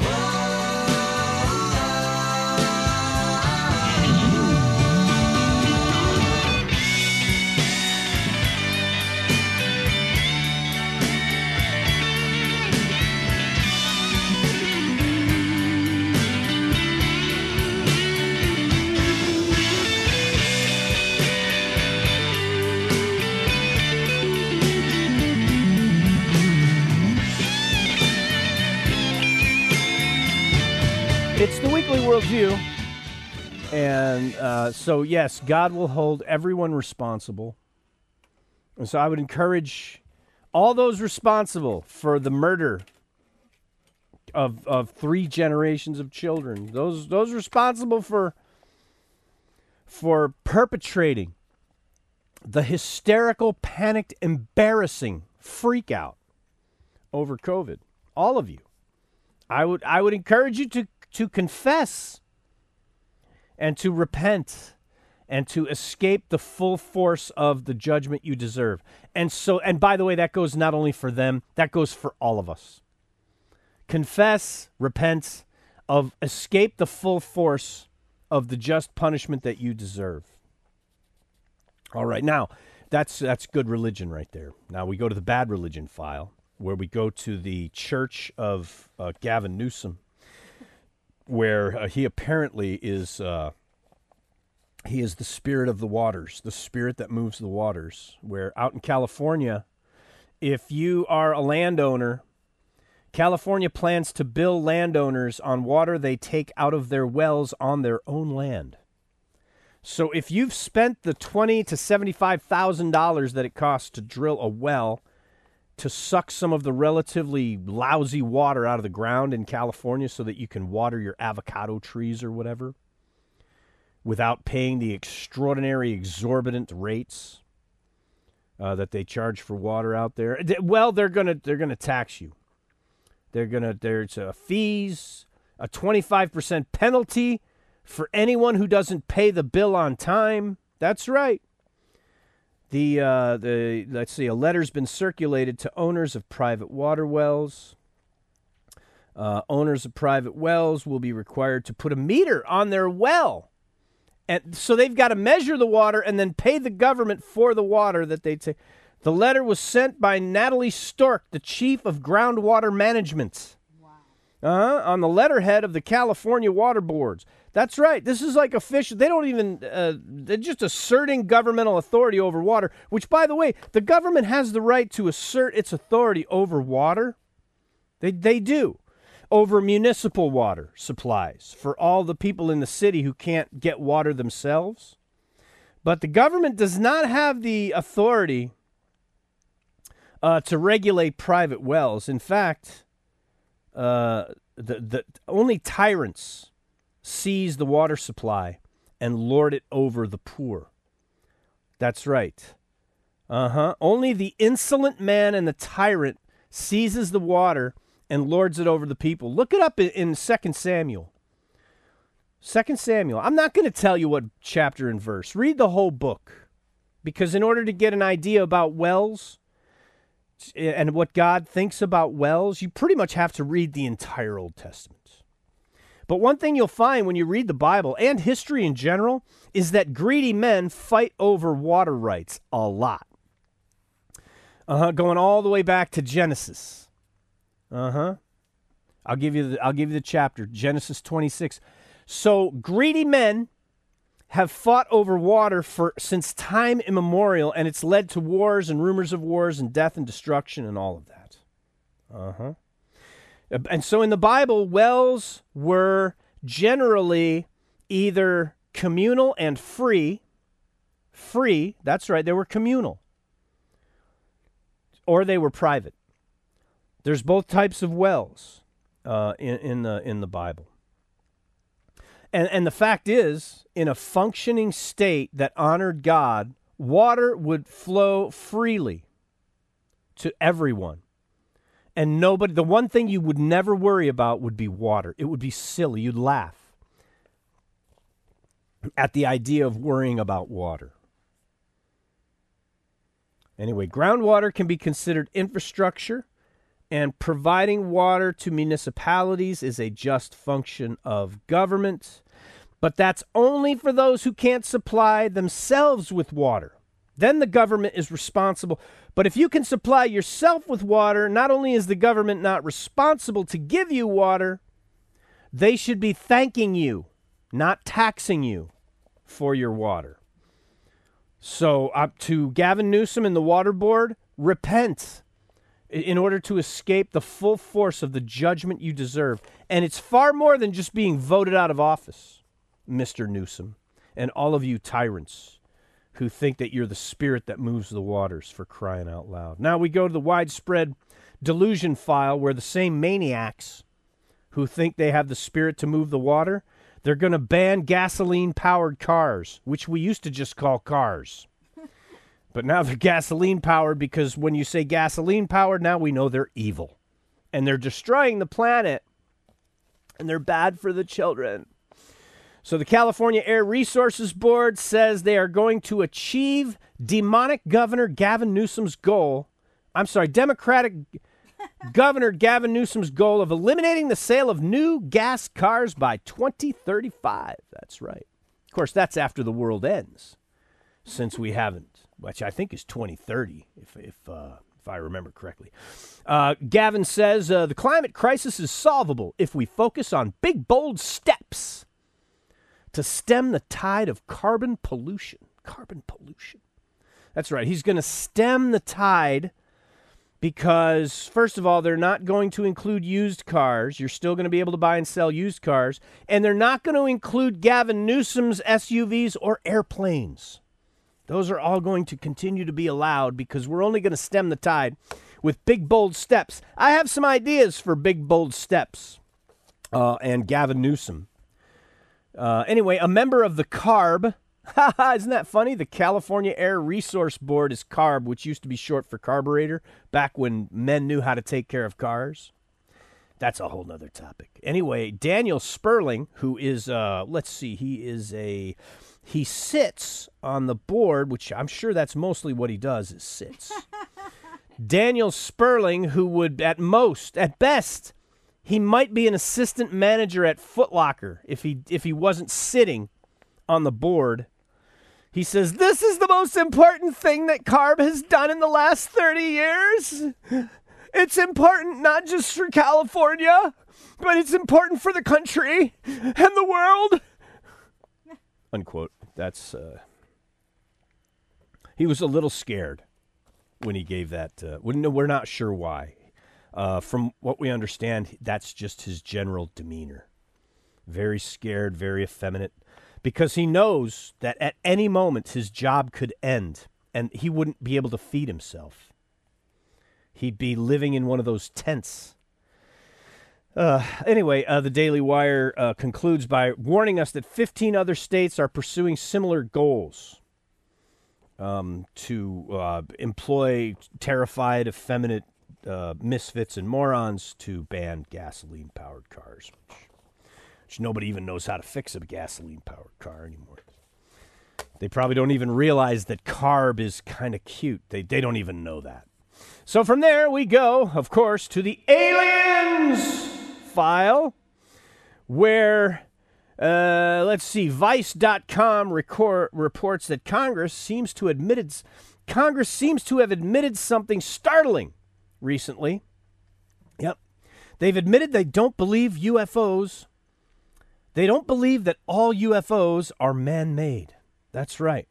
[SPEAKER 2] oh, oh.
[SPEAKER 1] worldview. And so, yes, God will hold everyone responsible. And so I would encourage all those responsible for the murder of 3 generations of children, those responsible for perpetrating the hysterical, panicked, embarrassing freak out over COVID. All of you. I would encourage you to confess and to repent and to escape the full force of the judgment you deserve. And by the way, that goes not only for them, that goes for all of us. Confess, repent, escape the full force of the just punishment that you deserve. All right, now, that's good religion right there. Now we go to the bad religion file, where we go to the church of Gavin Newsom, where he apparently is he is the spirit of the waters, the spirit that moves the waters, where out in California, if you are a landowner, California plans to bill landowners on water they take out of their wells on their own land. So if you've spent the $20,000 to $75,000 that it costs to drill a well to suck some of the relatively lousy water out of the ground in California so that you can water your avocado trees or whatever without paying the extraordinary, exorbitant rates that they charge for water out there, well, they're gonna tax you. There's fees, a 25% penalty for anyone who doesn't pay the bill on time. That's right. Let's see, a letter's been circulated to owners of private water wells. Owners of private wells will be required to put a meter on their well. And so they've got to measure the water and then pay the government for the water that they take. The letter was sent by Natalie Stork, the chief of groundwater management. Wow. On the letterhead of the California Water Boards. That's right. This is like official. They don't even, they're just asserting governmental authority over water, which, by the way, the government has the right to assert its authority over water. They do. Over municipal water supplies for all the people in the city who can't get water themselves. But the government does not have the authority to regulate private wells. In fact, the only tyrants seize the water supply and lord it over the poor. That's right. Only the insolent man and the tyrant seizes the water and lords it over the people. Look it up in 2 Samuel. 2 Samuel. I'm not going to tell you what chapter and verse. Read the whole book. Because in order to get an idea about wells and what God thinks about wells, you pretty much have to read the entire Old Testament. But one thing you'll find when you read the Bible and history in general is that greedy men fight over water rights a lot. Going all the way back to Genesis. I'll give you the chapter, Genesis 26. So greedy men have fought over water since time immemorial, and it's led to wars and rumors of wars and death and destruction and all of that. And so in the Bible, wells were generally either communal and free, that's right, they were communal, or they were private. There's both types of wells in the Bible. And the fact is, in a functioning state that honored God, water would flow freely to everyone. And the one thing you would never worry about would be water. It would be silly. You'd laugh at the idea of worrying about water. Anyway, groundwater can be considered infrastructure, and providing water to municipalities is a just function of government. But that's only for those who can't supply themselves with water. Then the government is responsible. But if you can supply yourself with water, not only is the government not responsible to give you water, they should be thanking you, not taxing you for your water. So up to Gavin Newsom and the Water Board, repent. in order to escape the full force of the judgment you deserve. And it's far more than just being voted out of office, Mr. Newsom, and all of you tyrants who think that you're the spirit that moves the waters, for crying out loud. Now we go to the widespread delusion file, where the same maniacs who think they have the spirit to move the water, they're going to ban gasoline-powered cars, which we used to just call cars. But now they're gasoline-powered, because when you say gasoline-powered, now we know they're evil. And they're destroying the planet. And they're bad for the children. So the California Air Resources Board says they are going to achieve demonic Governor Gavin Newsom's goal. I'm sorry, Democratic Governor Gavin Newsom's goal of eliminating the sale of new gas cars by 2035. That's right. Of course, that's after the world ends, since we haven't. Which I think is 2030, if I remember correctly. Gavin says the climate crisis is solvable if we focus on big, bold steps to stem the tide of carbon pollution. Carbon pollution. That's right. He's going to stem the tide because, first of all, they're not going to include used cars. You're still going to be able to buy and sell used cars. And they're not going to include Gavin Newsom's SUVs or airplanes. Those are all going to continue to be allowed because we're only going to stem the tide with big, bold steps. I have some ideas for big, bold steps and Gavin Newsom. Anyway, a member of the CARB, isn't that funny? The California Air Resource Board is CARB, which used to be short for carburetor, back when men knew how to take care of cars. That's a whole nother topic. Anyway, Daniel Sperling, who is, he sits on the board, which I'm sure that's mostly what he does, is sits. Daniel Sperling, who would at best, he might be an assistant manager at Foot Locker if he wasn't sitting on the board. He says, this is the most important thing that CARB has done in the last 30 years. It's important not just for California, but it's important for the country and the world. Unquote. That's, he was a little scared when he gave that. We're not sure why. From what we understand, that's just his general demeanor. Very scared, very effeminate, because he knows that at any moment his job could end and he wouldn't be able to feed himself. He'd be living in one of those tents. Anyway, the Daily Wire concludes by warning us that 15 other states are pursuing similar goals to employ terrified, effeminate misfits and morons to ban gasoline-powered cars, which nobody even knows how to fix a gasoline-powered car anymore. They probably don't even realize that CARB is kind of cute. They don't even know that. So from there, we go, of course, to the aliens file, where, Vice.com reports that Congress seems to have admitted something startling recently. Yep. They've admitted they don't believe UFOs. They don't believe that all UFOs are man-made. That's right.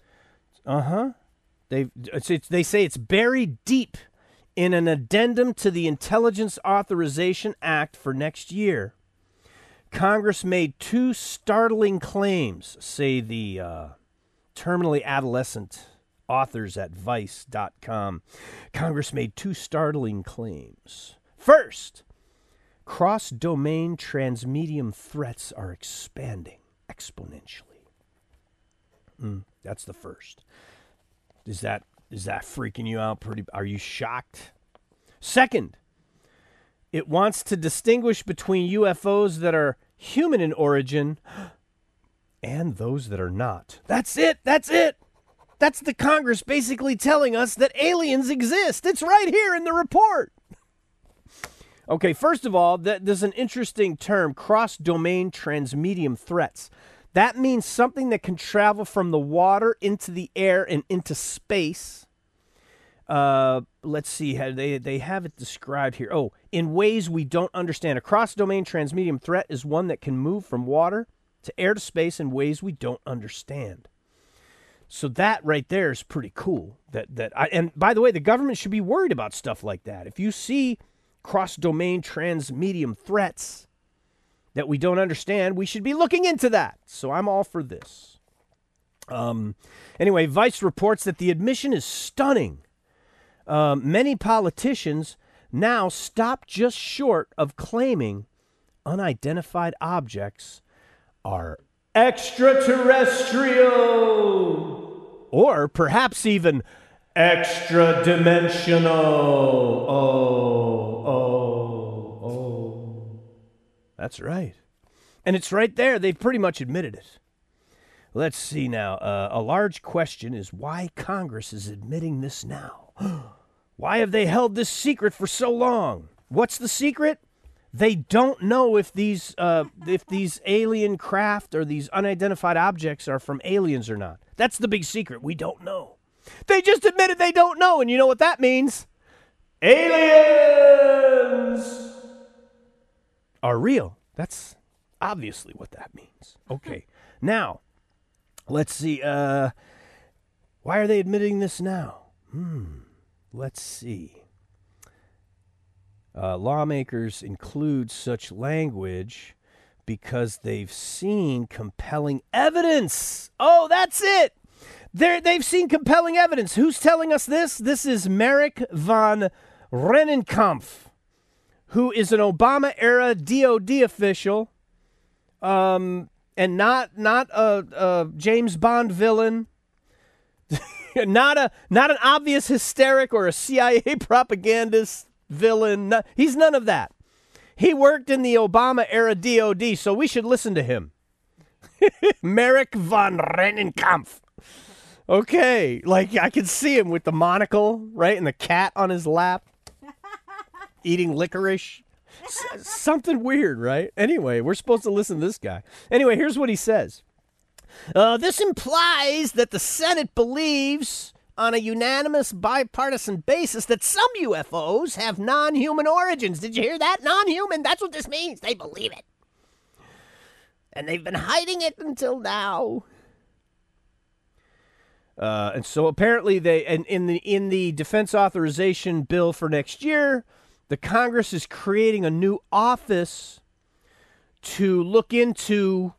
[SPEAKER 1] They say it's buried deep in an addendum to the Intelligence Authorization Act for next year. Congress made two startling claims, say the terminally adolescent authors at Vice.com. Congress made two startling claims. First, cross-domain transmedium threats are expanding exponentially. That's the first. Is that freaking you out? Are you shocked? Second, it wants to distinguish between UFOs that are human in origin and those that are not. That's it. That's the Congress basically telling us that aliens exist. It's right here in the report. Okay, first of all, there's an interesting term, cross-domain transmedium threats. That means something that can travel from the water into the air and into space. Let's see, they have it described here. Oh, in ways we don't understand. A cross-domain transmedium threat is one that can move from water to air to space in ways we don't understand. So that right there is pretty cool. And by the way, the government should be worried about stuff like that. If you see cross-domain transmedium threats that we don't understand, we should be looking into that. So I'm all for this. Anyway, Vice reports that the admission is stunning. Many politicians now stop just short of claiming unidentified objects are extraterrestrial, or perhaps even extra-dimensional. Oh. That's right. And it's right there. They've pretty much admitted it. Let's see now. A large question is why Congress is admitting this now. Why have they held this secret for so long? What's the secret? They don't know if these alien craft or these unidentified objects are from aliens or not. That's the big secret. We don't know. They just admitted they don't know, and you know what that means? Aliens are real. That's obviously what that means. Okay, now, let's see. Why are they admitting this now? Let's see. Lawmakers include such language because they've seen compelling evidence. Oh, that's it. They've seen compelling evidence. Who's telling us this? This is Merrick von Rennenkampf, who is an Obama-era DOD official, and not a James Bond villain, not an obvious hysteric or a CIA propagandist villain. No, he's none of that. He worked in the Obama-era DOD, so we should listen to him. Merrick von Rennenkampf. Okay, like I can see him with the monocle, right, and the cat on his lap, eating licorice. Something weird, right? Anyway, we're supposed to listen to this guy. Anyway, here's what he says. This implies that the Senate believes on a unanimous bipartisan basis that some UFOs have non-human origins. Did you hear that? Non-human. That's what this means. They believe it. And they've been hiding it until now. And so apparently in the defense authorization bill for next year, the Congress is creating a new office to look into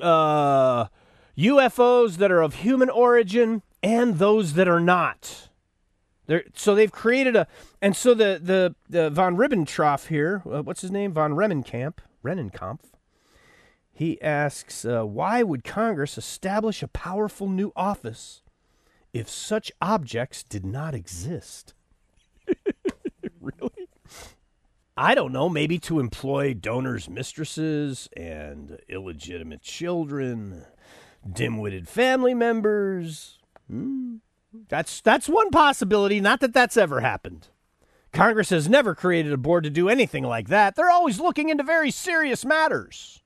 [SPEAKER 1] UFOs that are of human origin and those that are not. So they've created and so the von Ribbentrop here, what's his name? Von Rennenkampf. He asks, why would Congress establish a powerful new office if such objects did not exist? Really? I don't know, maybe to employ donors' mistresses and illegitimate children, dim-witted family members. That's one possibility. Not that that's ever happened. Congress has never created a board to do anything like that. They're always looking into very serious matters.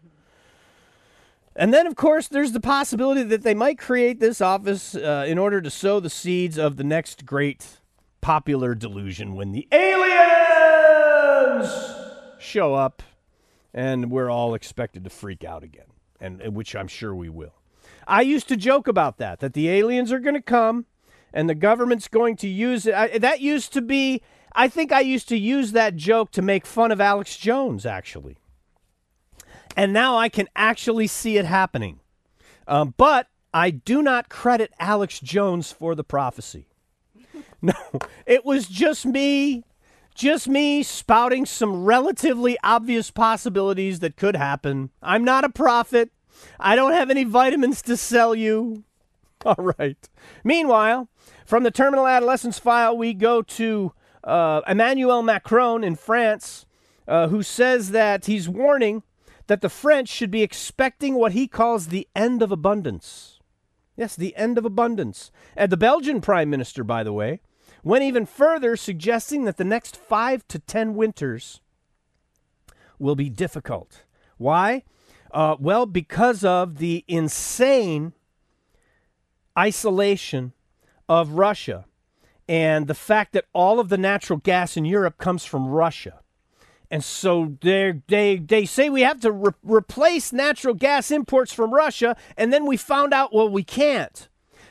[SPEAKER 1] And then, of course, there's the possibility that they might create this office in order to sow the seeds of the next great popular delusion when the aliens show up and we're all expected to freak out again, and which I'm sure we will. I used to joke about that the aliens are going to come and the government's going to use it. That used to be, I think I used to use that joke to make fun of Alex Jones, actually. And now I can actually see it happening. But I do not credit Alex Jones for the prophecy. No, it was just me spouting some relatively obvious possibilities that could happen. I'm not a prophet. I don't have any vitamins to sell you. All right. Meanwhile, from the Terminal Adolescence file, we go to Emmanuel Macron in France, who says that he's warning that the French should be expecting what he calls the end of abundance. Yes, the end of abundance. And the Belgian Prime Minister, by the way, went even further, suggesting that the next 5 to 10 winters will be difficult. Why? Well, because of the insane isolation of Russia and the fact that all of the natural gas in Europe comes from Russia. And so they say we have to replace natural gas imports from Russia, and then we found out, well, we can't.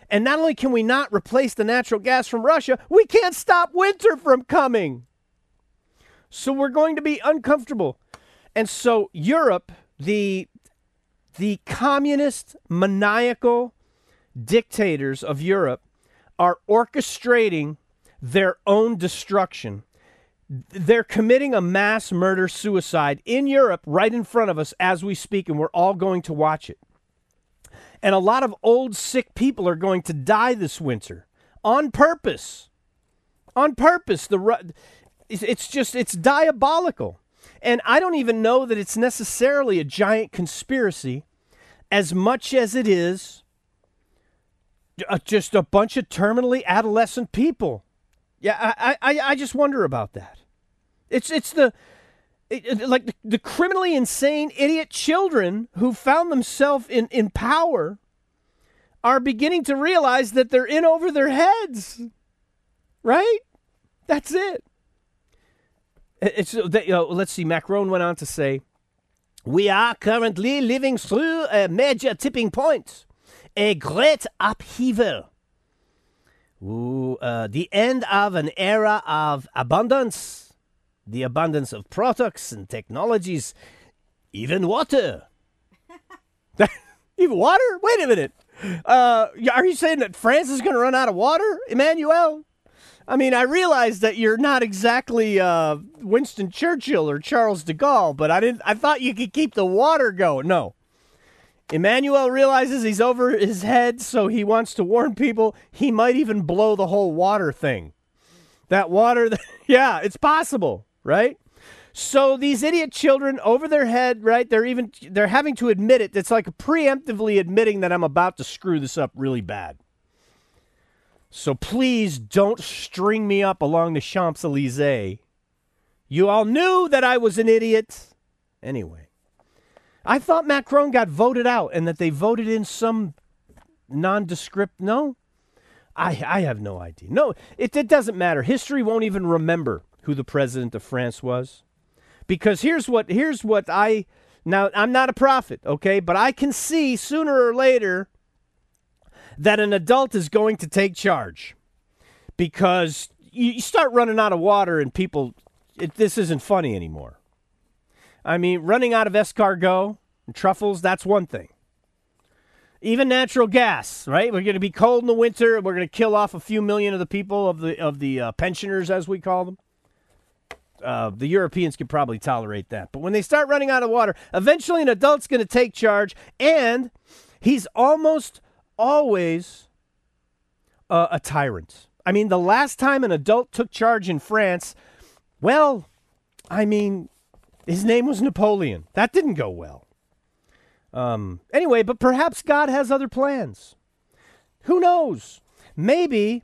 [SPEAKER 1] And not only can we not replace the natural gas from Russia, we can't stop winter from coming. So we're going to be uncomfortable. And so Europe, the communist, maniacal dictators of Europe are orchestrating their own destruction. They're committing a mass murder-suicide in Europe right in front of us as we speak, and we're all going to watch it. And a lot of old, sick people are going to die this winter on purpose. On purpose. It's diabolical. And I don't even know that it's necessarily a giant conspiracy as much as it is just a bunch of terminally adolescent people. Yeah, I just wonder about that. It's the criminally insane idiot children who found themselves in power are beginning to realize that they're in over their heads, right? That's it. Let's see. Macron went on to say, "We are currently living through a major tipping point, a great upheaval. The end of an era of abundance, the abundance of products and technologies, even water." Even water? Wait a minute. Are you saying that France is going to run out of water, Emmanuel? I mean, I realize that you're not exactly Winston Churchill or Charles de Gaulle, but I thought you could keep the water going. No. Emmanuel realizes he's over his head, so he wants to warn people he might even blow the whole water thing. That water, yeah, it's possible, right? So these idiot children over their head, right? They're having to admit it. It's like preemptively admitting that I'm about to screw this up really bad. So please don't string me up along the Champs-Élysées. You all knew that I was an idiot. Anyway, I thought Macron got voted out and that they voted in some nondescript. No, I have no idea. No, it doesn't matter. History won't even remember who the president of France was. Because here's what now I'm not a prophet, okay, but I can see sooner or later that an adult is going to take charge, because you start running out of water and people, this isn't funny anymore. I mean, running out of escargot and truffles, that's one thing. Even natural gas, right? We're going to be cold in the winter, and we're going to kill off a few million of the people of the pensioners, as we call them. The Europeans can probably tolerate that. But when they start running out of water, eventually an adult's going to take charge, and he's almost always a tyrant. I mean, the last time an adult took charge in France, well, I mean, his name was Napoleon. That didn't go well. Anyway, but perhaps God has other plans. Who knows? Maybe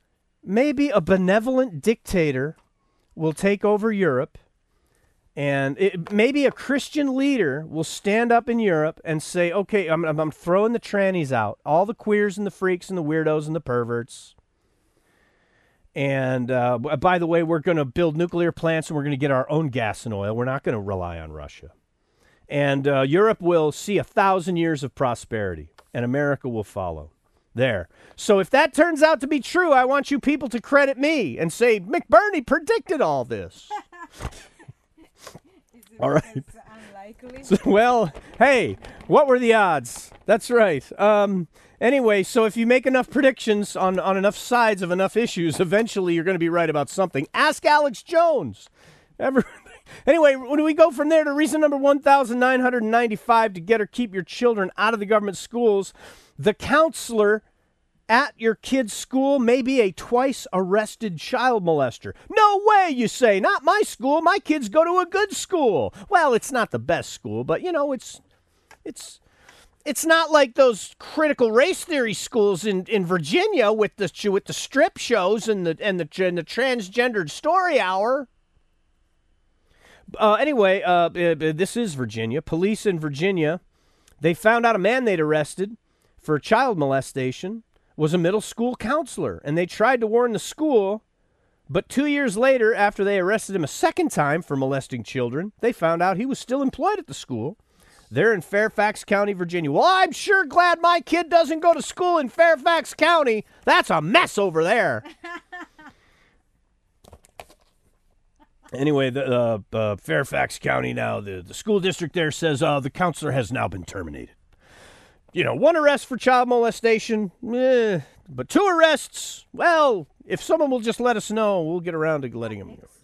[SPEAKER 1] a benevolent dictator will take over Europe, and maybe a Christian leader will stand up in Europe and say, okay, I'm throwing the trannies out, all the queers and the freaks and the weirdos and the perverts. And by the way, we're going to build nuclear plants, and we're going to get our own gas and oil. We're not going to rely on Russia. And Europe will see 1,000 years of prosperity, and America will follow. There. So if that turns out to be true, I want you people to credit me and say, McBurney predicted all this. All right. So, well, hey, what were the odds? That's right. Anyway, so if you make enough predictions on enough sides of enough issues, eventually you're going to be right about something. Ask Alex Jones. Anyway, when we go from there to reason number 1,995 to get or keep your children out of the government schools, the counselor at your kid's school may be a twice-arrested child molester. No way, you say. Not my school. My kids go to a good school. Well, it's not the best school, but, you know, it's not like those critical race theory schools in Virginia with the strip shows and the transgendered story hour. Anyway, this is Virginia. Police in Virginia, they found out a man they'd arrested for child molestation was a middle school counselor, and they tried to warn the school, but 2 years later, after they arrested him a second time for molesting children, they found out he was still employed at the school. They're in Fairfax County, Virginia. Well, I'm sure glad my kid doesn't go to school in Fairfax County. That's a mess over there. Anyway, the Fairfax County now, the school district there says the counselor has now been terminated. You know, 1 arrest for child molestation, but 2 arrests, well, if someone will just let us know, we'll get around to letting him go.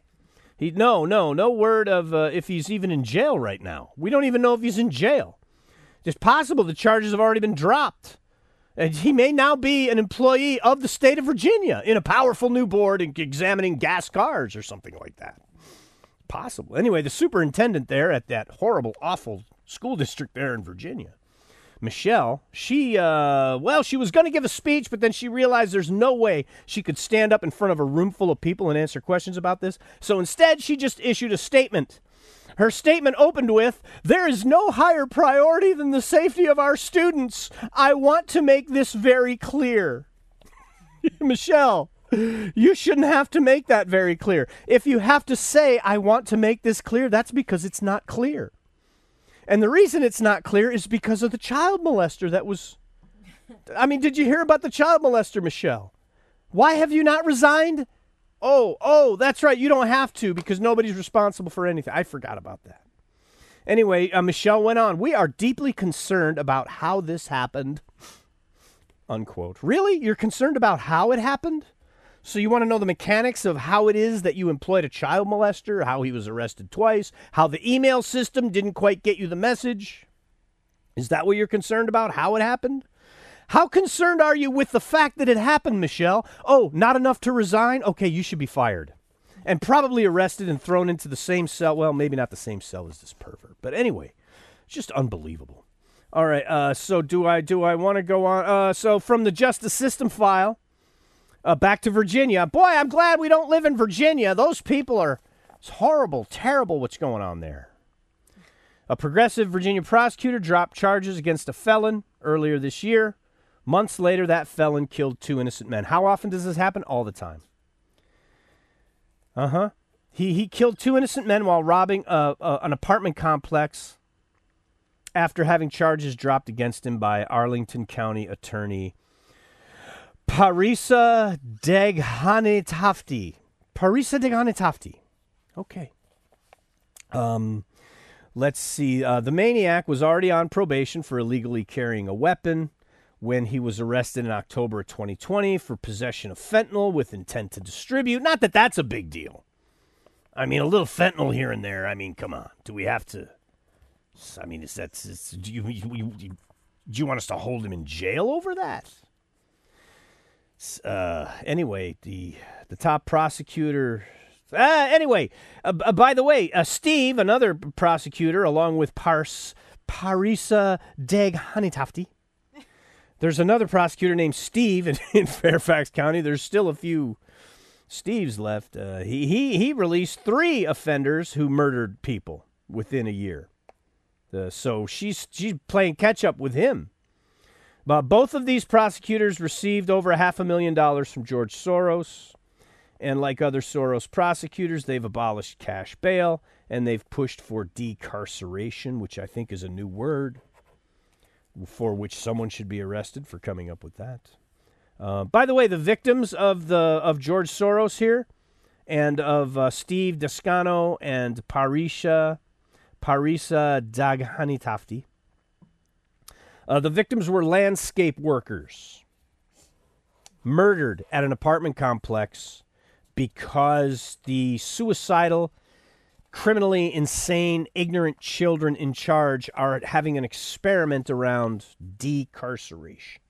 [SPEAKER 1] No word of if he's even in jail right now. We don't even know if he's in jail. It's possible the charges have already been dropped. And he may now be an employee of the state of Virginia in a powerful new board examining gas cars or something like that. Possible. Anyway, the superintendent there at that horrible, awful school district there in Virginia, Michelle, she was going to give a speech, but then she realized there's no way she could stand up in front of a room full of people and answer questions about this. So instead, she just issued a statement. Her statement opened with, "There is no higher priority than the safety of our students. I want to make this very clear." Michelle, you shouldn't have to make that very clear. If you have to say, "I want to make this clear," that's because it's not clear. And the reason it's not clear is because of the child molester that was... I mean, did you hear about the child molester, Michelle? Why have you not resigned? Oh, that's right. You don't have to because nobody's responsible for anything. I forgot about that. Anyway, Michelle went on. "We are deeply concerned about how this happened." Unquote. Really? You're concerned about how it happened? So you want to know the mechanics of how it is that you employed a child molester, how he was arrested twice, how the email system didn't quite get you the message? Is that what you're concerned about, how it happened? How concerned are you with the fact that it happened, Michelle? Oh, not enough to resign? Okay, you should be fired. And probably arrested and thrown into the same cell. Well, maybe not the same cell as this pervert. But anyway, it's just unbelievable. All right, so do I want to go on? So from the justice system file, back to Virginia. Boy, I'm glad we don't live in Virginia. Those people are... It's horrible, terrible what's going on there. A progressive Virginia prosecutor dropped charges against a felon earlier this year. Months later, that felon killed 2 innocent men. How often does this happen? All the time. He killed 2 innocent men while robbing an apartment complex after having charges dropped against him by Arlington County Attorney Parisa Deghanatafty. Okay. Let's see. The maniac was already on probation for illegally carrying a weapon when he was arrested in October of 2020 for possession of fentanyl with intent to distribute. Not that that's a big deal. I mean, a little fentanyl here and there. I mean, come on. Do we have to... I mean, do you want us to hold him in jail over that? Anyway, the top prosecutor... by the way, Steve, another prosecutor, along with Parisa Deghanatafty. There's another prosecutor named Steve in Fairfax County. There's still a few Steves left. He released 3 offenders who murdered people within a year. So she's playing catch up with him. But both of these prosecutors received over $500,000 from George Soros. And like other Soros prosecutors, they've abolished cash bail, and they've pushed for decarceration, which I think is a new word for which someone should be arrested for coming up with that. By the way, the victims of George Soros here and of Steve Descano and Parisa Deghanatafty, the victims were landscape workers murdered at an apartment complex because the suicidal, criminally insane, ignorant children in charge are having an experiment around decarceration.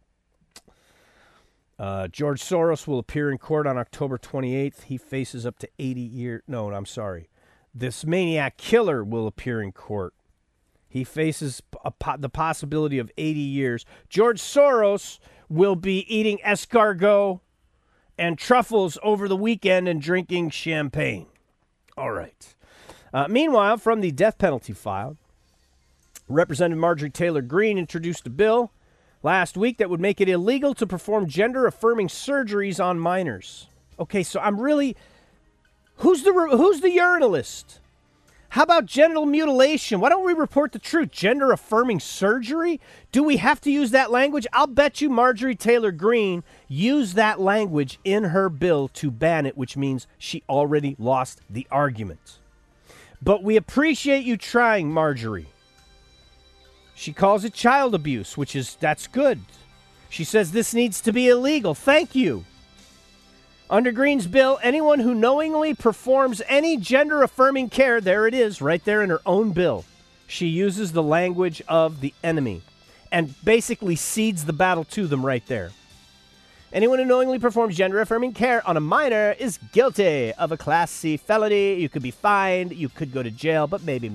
[SPEAKER 1] George Soros will appear in court on October 28th. He faces up to 80 years. No, I'm sorry. This maniac killer will appear in court. He faces the possibility of 80 years. George Soros will be eating escargot and truffles over the weekend and drinking champagne. All right. Meanwhile, from the death penalty file, Representative Marjorie Taylor Greene introduced a bill last week that would make it illegal to perform gender-affirming surgeries on minors. Okay, so I'm really... Who's the urinalist? How about genital mutilation? Why don't we report the truth? Gender-affirming surgery? Do we have to use that language? I'll bet you Marjorie Taylor Greene used that language in her bill to ban it, which means she already lost the argument. But we appreciate you trying, Marjorie. She calls it child abuse, that's good. She says this needs to be illegal. Thank you. Under Greene's bill, anyone who knowingly performs any gender-affirming care, there it is, right there in her own bill. She uses the language of the enemy and basically cedes the battle to them right there. Anyone who knowingly performs gender-affirming care on a minor is guilty of a Class C felony. You could be fined, you could go to jail, but maybe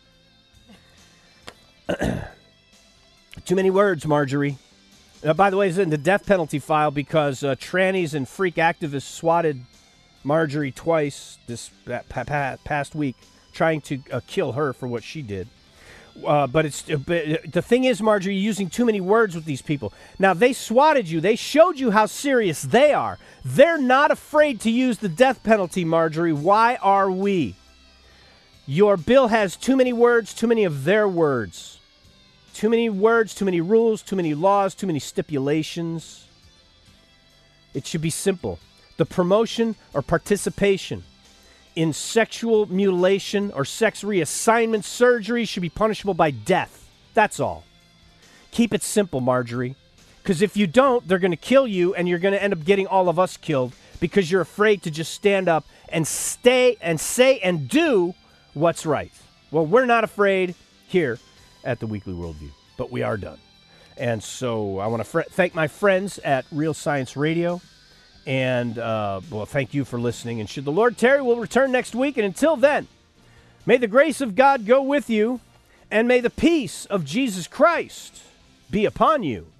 [SPEAKER 1] not. Too many words, Marjorie. By the way, it's in the death penalty file because trannies and freak activists swatted Marjorie twice this past week, trying to kill her for what she did. But the thing is, Marjorie, you're using too many words with these people. Now, they swatted you. They showed you how serious they are. They're not afraid to use the death penalty, Marjorie. Why are we? Your bill has too many words, too many of their words. Too many words, too many rules, too many laws, too many stipulations. It should be simple. The promotion or participation in sexual mutilation or sex reassignment surgery should be punishable by death. That's all. Keep it simple, Marjorie. Because if you don't, they're going to kill you and you're going to end up getting all of us killed because you're afraid to just stand up and stay and say and do what's right. Well, we're not afraid here at the Weekly Worldview, but we are done. And so I want to thank my friends at Real Science Radio, and thank you for listening. And should the Lord tarry, we'll return next week. And until then, may the grace of God go with you, and may the peace of Jesus Christ be upon you.